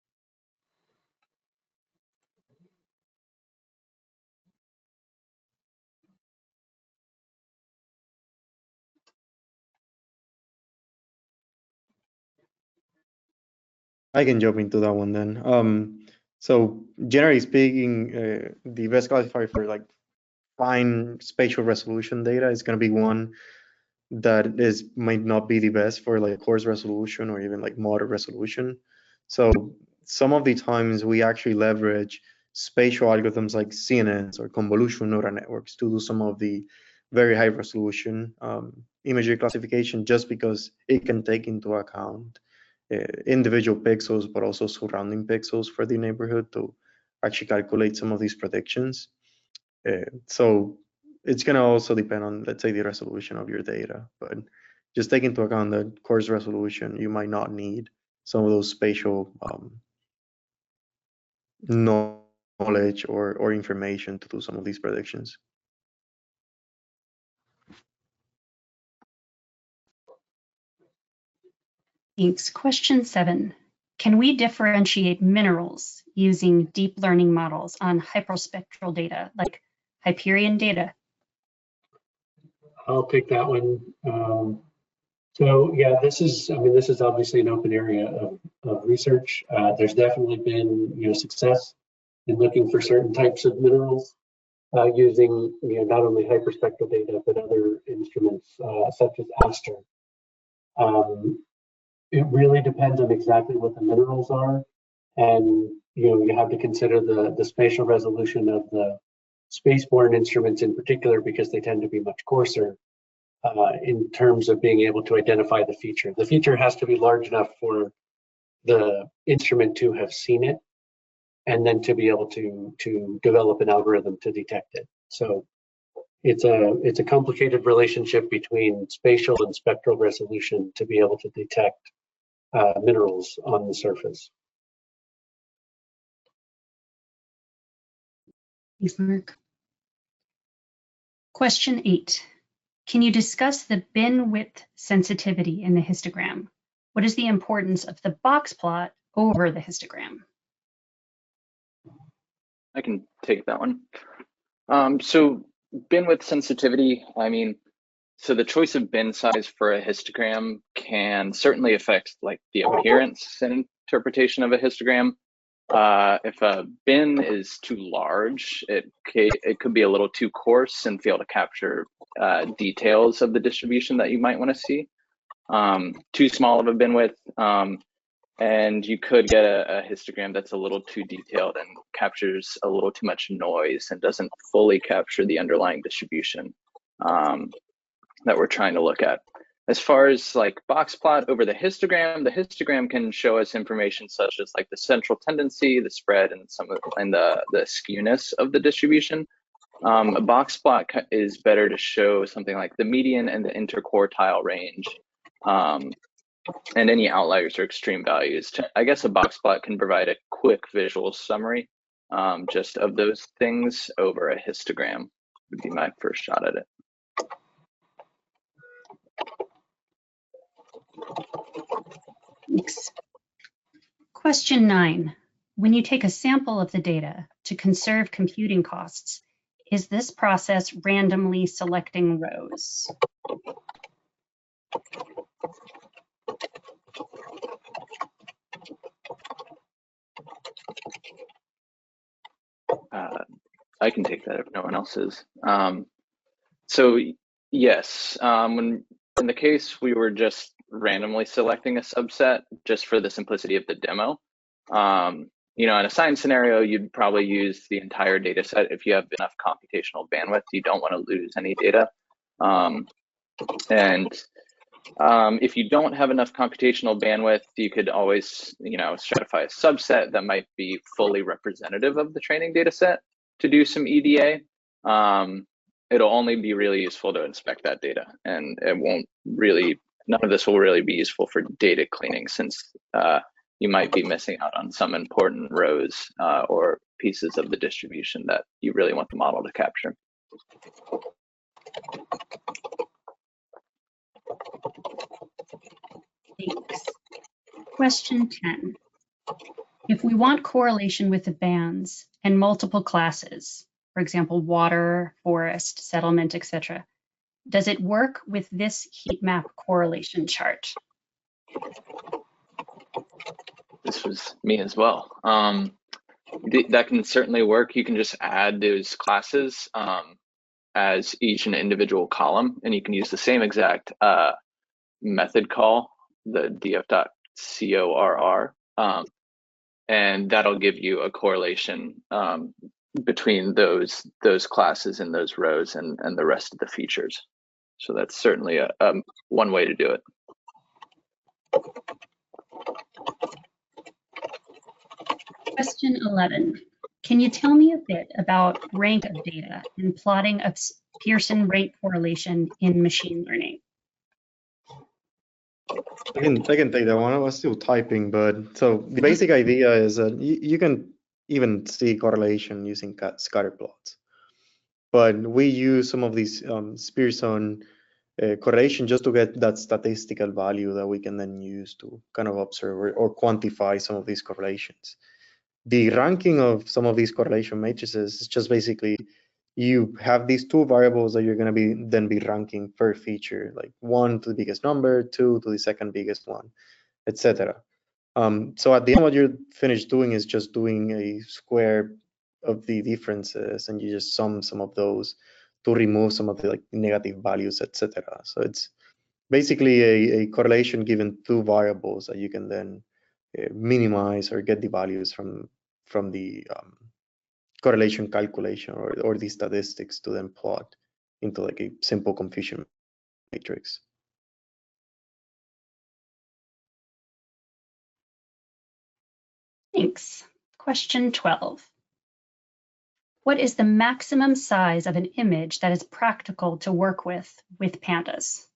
I can jump into that one then. Um, so generally speaking, uh, the best classifier for like fine spatial resolution data is going to be one that is might not be the best for like coarse resolution or even like moderate resolution. So some of the times we actually leverage spatial algorithms like C N Ns or convolutional neural networks to do some of the very high resolution um, imagery classification, just because it can take into account uh, individual pixels, but also surrounding pixels for the neighborhood to actually calculate some of these predictions. Uh, so it's going to also depend on, let's say, the resolution of your data, but just take into account that coarse resolution, you might not need some of those spatial um, knowledge or, or information to do some of these predictions. Thanks. Question seven. Can we differentiate minerals using deep learning models on hyperspectral data like Hyperion data? I'll take that one. Um, so yeah, this is, I mean, this is obviously an open area of, of research. Uh, there's definitely been, you know, success in looking for certain types of minerals uh, using you know, not only hyperspectral data, but other instruments uh, such as Aster. Um, it really depends on exactly what the minerals are. And you know, you have to consider the, the spatial resolution of the spaceborne instruments in particular, because they tend to be much coarser uh, in terms of being able to identify the feature. The feature has to be large enough for the instrument to have seen it, and then to be able to, to develop an algorithm to detect it. So it's a, it's a complicated relationship between spatial and spectral resolution to be able to detect uh, minerals on the surface. Thanks, Mark. Question eight. Can you discuss the bin width sensitivity in the histogram? What is the importance of the box plot over the histogram? I can take that one. Um, so bin width sensitivity, I mean, so the choice of bin size for a histogram can certainly affect like the appearance and interpretation of a histogram. Uh, if a bin is too large, it, it could be a little too coarse and fail to capture uh, details of the distribution that you might want to see. Um, too small of a bin width, um, and you could get a, a histogram that's a little too detailed and captures a little too much noise and doesn't fully capture the underlying distribution um, that we're trying to look at. As far as like box plot over the histogram, the histogram can show us information such as like the central tendency, the spread, and some of and the the skewness of the distribution. Um, a box plot is better to show something like the median and the interquartile range, um, and any outliers or extreme values. I guess a box plot can provide a quick visual summary um, just of those things over a histogram. Would be my first shot at it. Thanks. Question nine. When you take a sample of the data to conserve computing costs, is this process randomly selecting rows? Uh, I can take that if no one else is. Um, so yes, um, when in the case we were just randomly selecting a subset just for the simplicity of the demo. Um, you know, in a science scenario, you'd probably use the entire data set if you have enough computational bandwidth. You don't want to lose any data. Um, and um, if you don't have enough computational bandwidth, you could always, you know, stratify a subset that might be fully representative of the training data set to do some E D A. Um, it'll only be really useful to inspect that data, and it won't really, none of this will really be useful for data cleaning, since uh, you might be missing out on some important rows uh, or pieces of the distribution that you really want the model to capture. Thanks. Question ten. If we want correlation with the bands and multiple classes, for example, water, forest, settlement, et cetera, does it work with this heat map correlation chart? This was me as well. Um, th that can certainly work. You can just add those classes um, as each an individual column, and you can use the same exact uh, method call, the df.corr, um, and that'll give you a correlation um, between those those classes and those rows and, and the rest of the features. So that's certainly a, um, one way to do it. Question eleven. Can you tell me a bit about rank of data and plotting of Pearson rate correlation in machine learning? I can, I can take that one. I was still typing, but so the basic idea is that you, you can even see correlation using scatter plots. But we use some of these um, Pearson uh, correlation just to get that statistical value that we can then use to kind of observe or, or quantify some of these correlations. The ranking of some of these correlation matrices is just basically you have these two variables that you're going to be then be ranking per feature, like one to the biggest number, two to the second biggest one, et cetera. Um, so at the end, what you're finished doing is just doing a square of the differences, and you just sum some of those to remove some of the like negative values, et cetera. So it's basically a, a correlation given two variables that you can then uh, minimize or get the values from from the um, correlation calculation or, or the statistics to then plot into like a simple confusion matrix. Thanks. Question twelve. What is the maximum size of an image that is practical to work with with pandas?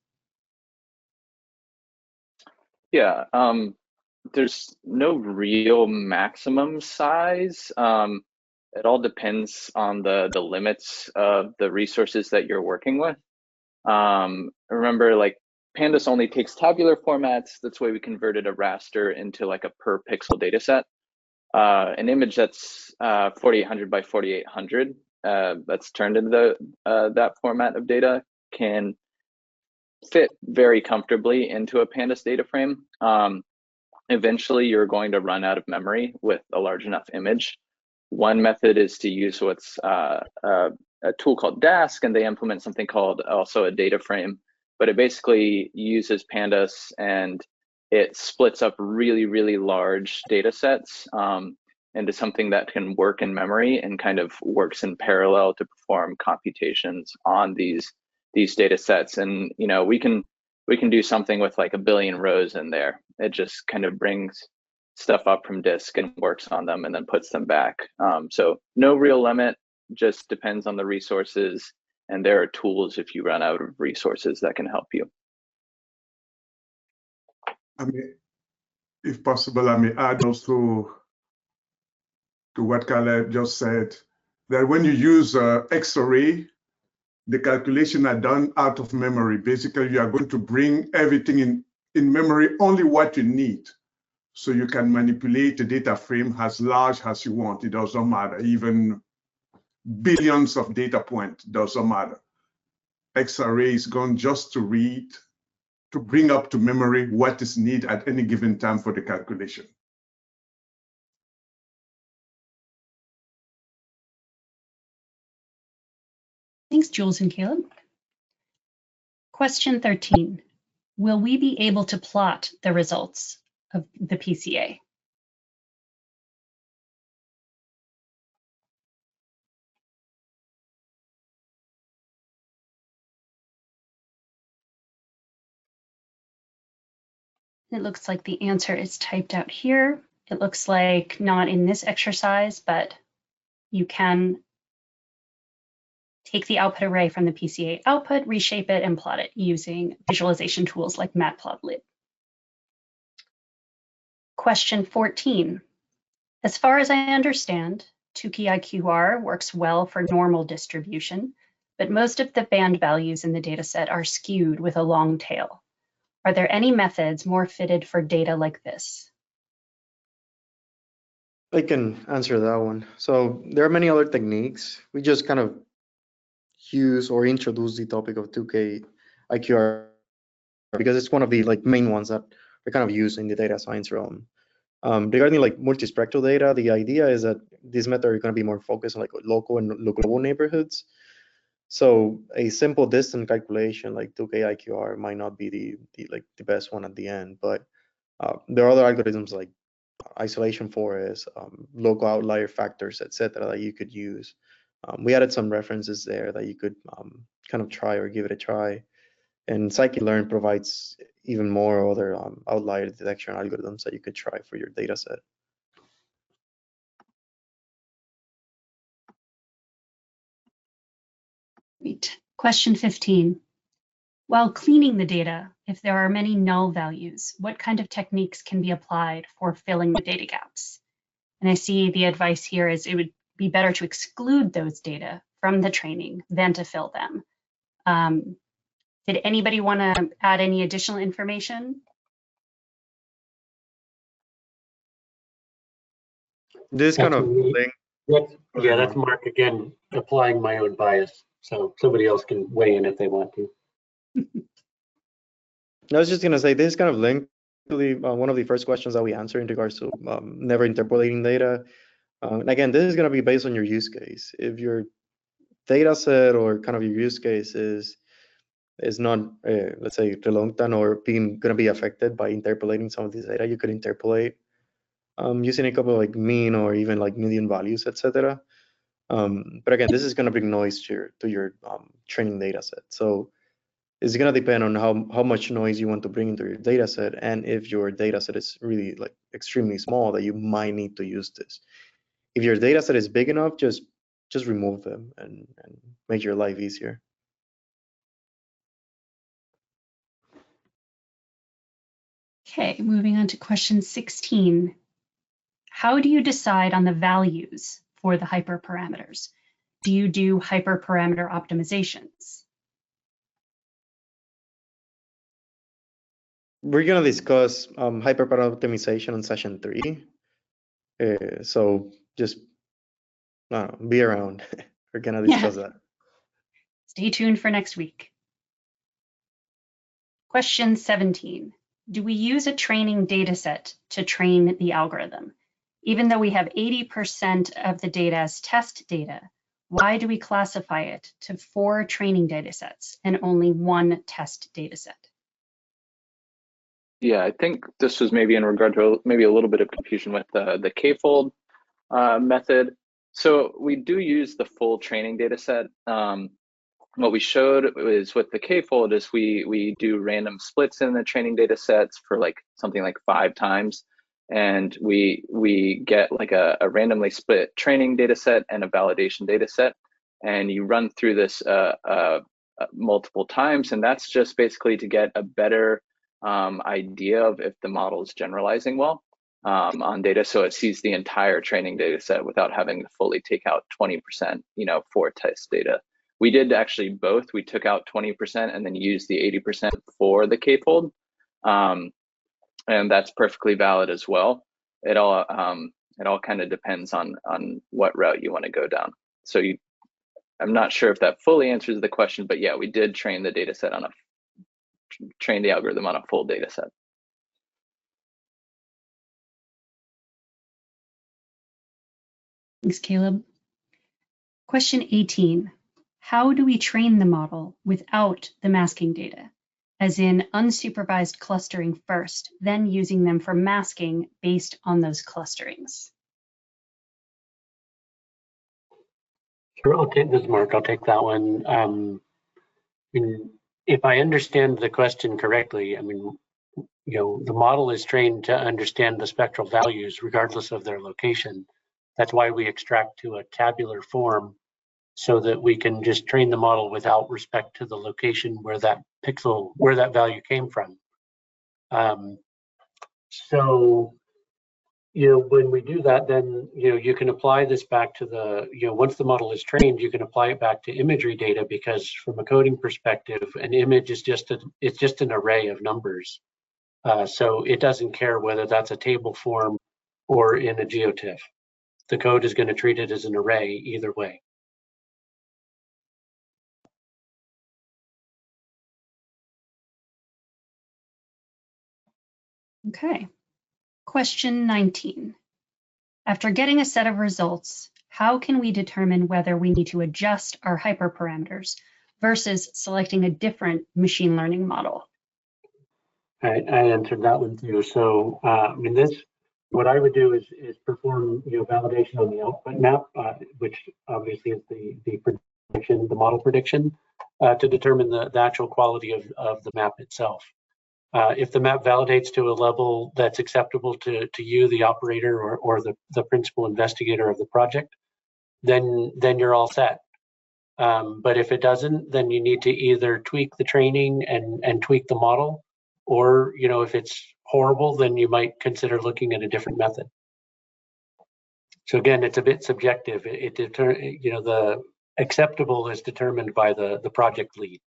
Yeah, um, there's no real maximum size. Um, it all depends on the, the limits of the resources that you're working with. Um, remember, like Pandas only takes tabular formats. That's why we converted a raster into like a per pixel data set. Uh, an image that's uh, forty-eight hundred by forty-eight hundred uh, that's turned into the, uh, that format of data can fit very comfortably into a Pandas data frame. Um, eventually, you're going to run out of memory with a large enough image. One method is to use what's uh, uh, a tool called Dask, and they implement something called also a data frame, but it basically uses Pandas and it splits up really, really large data sets um, into something that can work in memory and kind of works in parallel to perform computations on these these data sets. And you know, we can we can do something with like a billion rows in there. It just kind of brings stuff up from disk and works on them and then puts them back. Um, so no real limit, just depends on the resources, and there are tools if you run out of resources that can help you. I mean, if possible, I may add also to what Caleb just said, that when you use uh, X-array, the calculation are done out of memory. Basically, you are going to bring everything in, in memory, only what you need. So you can manipulate the data frame as large as you want. It doesn't matter. Even billions of data points, doesn't matter. X-array is going just to read, to bring up to memory what is needed at any given time for the calculation. Thanks, Jules and Caleb. Question thirteen. Will we be able to plot the results of the P C A? It looks like the answer is typed out here. It looks like not in this exercise, but you can take the output array from the P C A output, reshape it, and plot it using visualization tools like Matplotlib. Question fourteen. As far as I understand, Tukey I Q R works well for normal distribution, but most of the band values in the dataset are skewed with a long tail. Are there any methods more fitted for data like this? I can answer that one. So there are many other techniques. We just kind of use or introduce the topic of Tukey I Q R because it's one of the like main ones that we kind of use in the data science realm. Um, regarding like multispectral data, the idea is that this method is going to be more focused on like local and global neighborhoods. So a simple distance calculation like Tukey I Q R might not be the, the like the best one at the end, but uh, there are other algorithms like isolation forest, um, local outlier factors, et cetera that you could use. Um, we added some references there that you could um, kind of try or give it a try. And scikit-learn provides even more other um, outlier detection algorithms that you could try for your data set. Great. Question fifteen. While cleaning the data, if there are many null values, what kind of techniques can be applied for filling the data gaps? And I see the advice here is it would be better to exclude those data from the training than to fill them. Um, did anybody want to add any additional information? This kind That's of me. thing. That's, yeah, that's Mark again, applying my own bias. So somebody else can weigh in if they want to. I was just going to say this kind of linked to the, uh, one of the first questions that we answered in regards to um, never interpolating data. Uh, and again, this is going to be based on your use case. If your data set or kind of your use case is is not, uh, let's say, reluctant or being going to be affected by interpolating some of this data, you could interpolate um, using a couple of like mean or even like median values, et cetera. Um, but again, this is going to bring noise to your, to your um, training data set. So it's going to depend on how, how much noise you want to bring into your data set, and if your data set is really like extremely small that you might need to use this. If your data set is big enough, just just remove them and, and make your life easier. Okay, moving on to question sixteen. How do you decide on the values for the hyperparameters? Do you do hyperparameter optimizations? We're going to discuss um, hyperparameter optimization in session three. Uh, so just I don't know, be around. We're going to discuss Yeah. that. Stay tuned for next week. Question seventeen. Do we use a training data set to train the algorithm? Even though we have eighty percent of the data as test data, why do we classify it to four training data sets and only one test data set? Yeah, I think this was maybe in regard to maybe a little bit of confusion with the, the K-fold uh, method. So we do use the full training data set. Um, what we showed is with the K-fold is we, we do random splits in the training data sets for like something like five times. And we, we get like a, a randomly split training data set and a validation data set. And you run through this uh, uh, multiple times. And that's just basically to get a better um, idea of if the model is generalizing well um, on data. So it sees the entire training data set without having to fully take out twenty percent, you know, for test data. We did actually both. We took out twenty percent and then used the eighty percent for the K-fold. Um, and that's perfectly valid as well. It all um, it all kind of depends on on what route you want to go down. So you, I'm not sure if that fully answers the question, but yeah, we did train the data set on a train the algorithm on a full data set. Thanks, Caleb. Question eighteen. How do we train the model without the masking data? As in unsupervised clustering first, then using them for masking based on those clusterings. Sure, I'll take this, Mark. I'll take that one. Um, I mean, if I understand the question correctly, I mean, you know, the model is trained to understand the spectral values regardless of their location. That's why we extract to a tabular form so that we can just train the model without respect to the location where that pixel, where that value came from. Um, so, you know, when we do that, then, you know, you can apply this back to the, you know, once the model is trained, you can apply it back to imagery data, because from a coding perspective, an image is just a, it's just an array of numbers. Uh, so it doesn't care whether that's a table form or in a GeoTIFF. The code is going to treat it as an array either way. Okay. Question nineteen. After getting a set of results, how can we determine whether we need to adjust our hyperparameters versus selecting a different machine learning model? I, I answered that one too. So, uh, I mean, this, what I would do is, is perform, you know, validation on the output map, uh, which obviously is the, the prediction, the model prediction, uh, to determine the, the actual quality of, of the map itself. Uh, if the map validates to a level that's acceptable to, to you, the operator, or, or the, the principal investigator of the project, then, then you're all set. Um, but if it doesn't, then you need to either tweak the training and, and tweak the model, or, you know, if it's horrible, then you might consider looking at a different method. So again, it's a bit subjective. It, it deter, you know, the acceptable is determined by the, the project lead.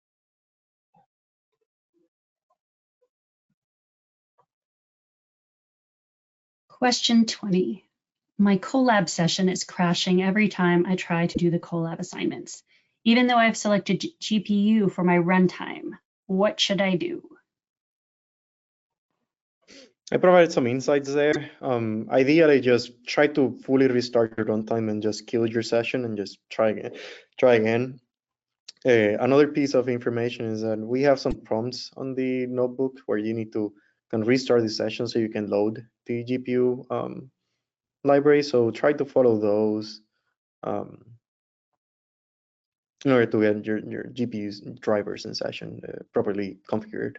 Question twenty. My Colab session is crashing every time I try to do the Colab assignments, even though I've selected G P U for my runtime. What should I do? I provided some insights there. Um, ideally, just try to fully restart your runtime and just kill your session and just try again. Try again. Uh, another piece of information is that we have some prompts on the notebook where you need to kind of restart the session so you can load the G P U um, library. So try to follow those um, in order to get your, your G P U's drivers in session uh, properly configured.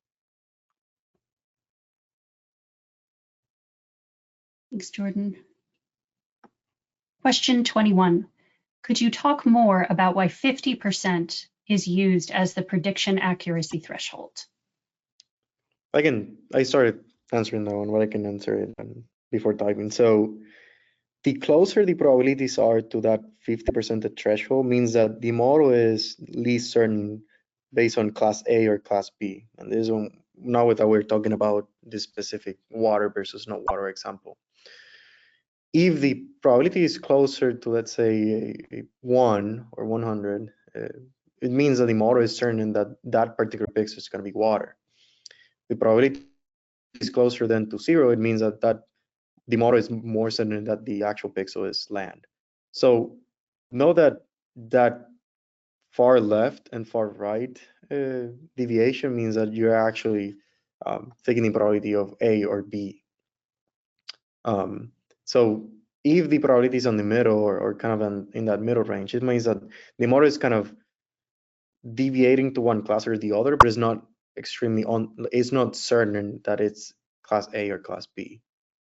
Thanks, Jordan. Question twenty-one. Could you talk more about why fifty percent is used as the prediction accuracy threshold? I can, I started answering that one, but I can answer it um, before typing. So the closer the probabilities are to that fifty percent threshold means that the model is least certain based on class A or class B. And this one, now that we're talking about this specific water versus no water example. If the probability is closer to, let's say, a, a one or one hundred, uh, it means that the model is certain that that particular pixel is going to be water. The probability is closer than to zero, it means that, that the model is more certain that the actual pixel is land. So know that that far left and far right uh, deviation means that you're actually um, taking the probability of A or B. Um, so if the probability is on the middle or, or kind of in, in that middle range, it means that the model is kind of deviating to one class or the other, but it's not extremely on, it's not certain that it's class A or class B.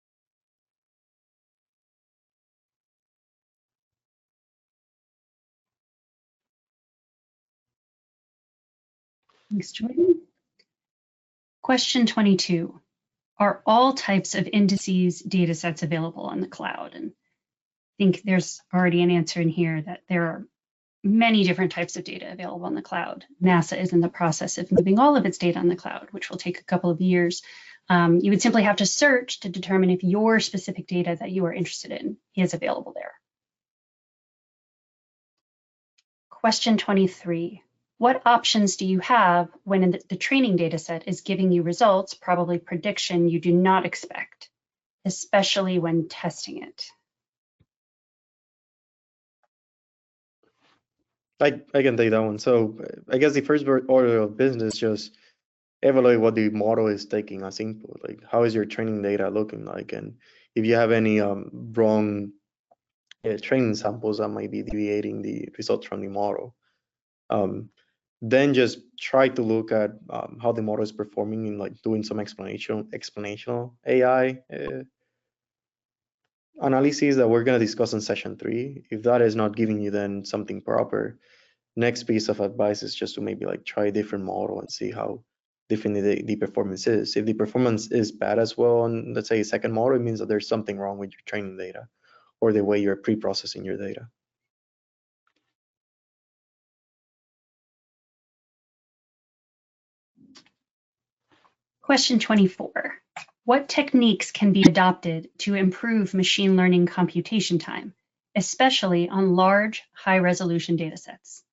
Thanks, Jordan. Question twenty-two. Are all types of indices data sets available on the cloud? And I think there's already an answer in here that there are many different types of data available on the cloud. NASA is in the process of moving all of its data on the cloud, which will take a couple of years. Um, you would simply have to search to determine if your specific data that you are interested in is available there. Question twenty-three. What options do you have when the, the training data set is giving you results, probably prediction you do not expect, especially when testing it? I, I can take that one. So I guess the first order of business is just evaluate what the model is taking as input. Like, how is your training data looking like? And if you have any um, wrong uh, training samples that might be deviating the results from the model. Um, then just try to look at um, how the model is performing in like doing some explanation, explanational A I uh, analyses that we're going to discuss in session three. If that is not giving you then something proper, next piece of advice is just to maybe like try a different model and see how different the, the performance is. If the performance is bad as well on, let's say, a second model, it means that there's something wrong with your training data or the way you're pre-processing your data. Question twenty-four. What techniques can be adopted to improve machine learning computation time, especially on large, high-resolution data sets?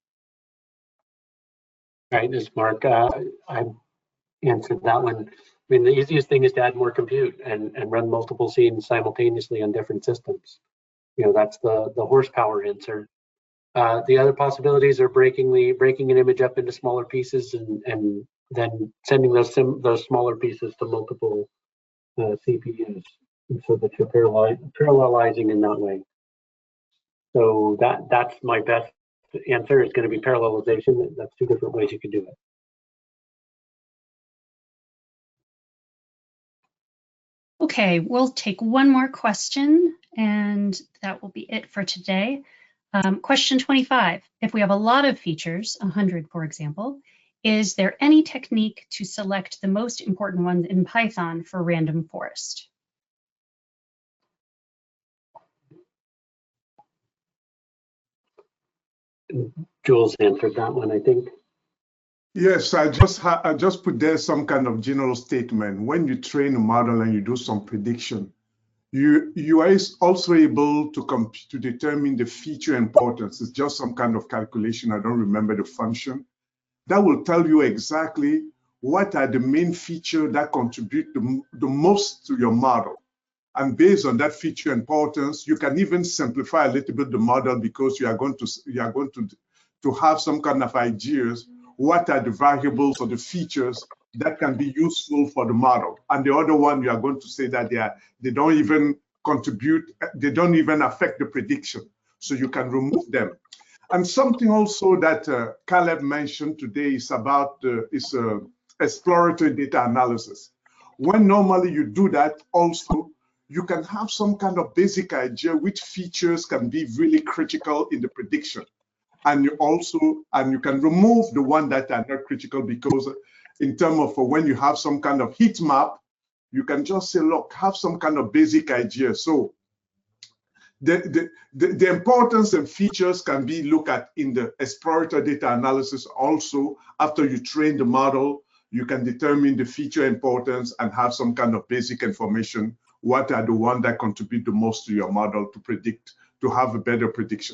All right, this is Mark. Uh, I answered that one. I mean, the easiest thing is to add more compute and, and run multiple scenes simultaneously on different systems. You know, that's the, the horsepower answer. Uh, the other possibilities are breaking the breaking an image up into smaller pieces and and then sending those sim, those smaller pieces to multiple uh, C P Us, so that you're parallel, parallelizing in that way. So that that's my best answer. It's going to be parallelization. That's two different ways you can do it. Okay, we'll take one more question, and that will be it for today. Um, question twenty-five. If we have a lot of features, one hundred for example, is there any technique to select the most important ones in Python for random forest? Jules answered that one, I think. Yes, I just ha I just put there some kind of general statement. When you train a model and you do some prediction, you you are also able to comp to determine the feature importance. It's just some kind of calculation. I don't remember the function. That will tell you exactly what are the main features that contribute the, the most to your model. And based on that feature importance, you can even simplify a little bit the model, because you are going to you are going to to have some kind of ideas. What are the variables or the features that can be useful for the model? And the other one, you are going to say that they are they don't even contribute, they don't even affect the prediction. So you can remove them. And something also that uh, Caleb mentioned today is about uh, is uh, exploratory data analysis. When normally you do that, also you can have some kind of basic idea which features can be really critical in the prediction. And you also, and you can remove the one that are not critical, because in terms of uh, when you have some kind of heat map, you can just say, look, have some kind of basic idea. So the, the, the, the importance and features can be looked at in the exploratory data analysis. Also, after you train the model, you can determine the feature importance and have some kind of basic information. What are the ones that contribute the most to your model to predict, to have a better prediction?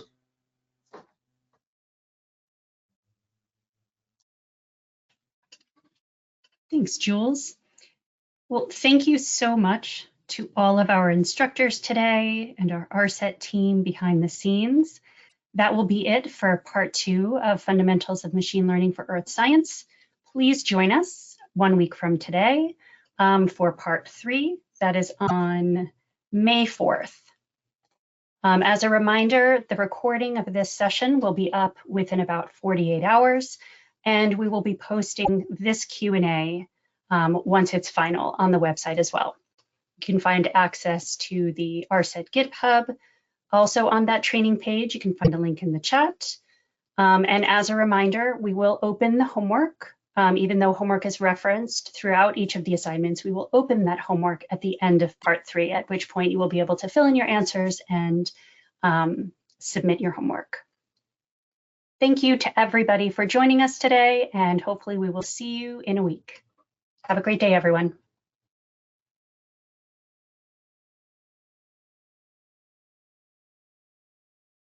Thanks, Jules. Well, thank you so much to all of our instructors today and our R SET team behind the scenes. That will be it for part two of Fundamentals of Machine Learning for Earth Science. Please join us one week from today um, for part three. That is on May fourth. Um, as a reminder, the recording of this session will be up within about forty-eight hours, and we will be posting this Q and A um, once it's final on the website as well. You can find access to the R SET GitHub. Also on that training page, you can find a link in the chat. Um, and as a reminder, we will open the homework. Um, even though homework is referenced throughout each of the assignments, we will open that homework at the end of part three, at which point you will be able to fill in your answers and um, submit your homework. Thank you to everybody for joining us today, and hopefully we will see you in a week. Have a great day, everyone.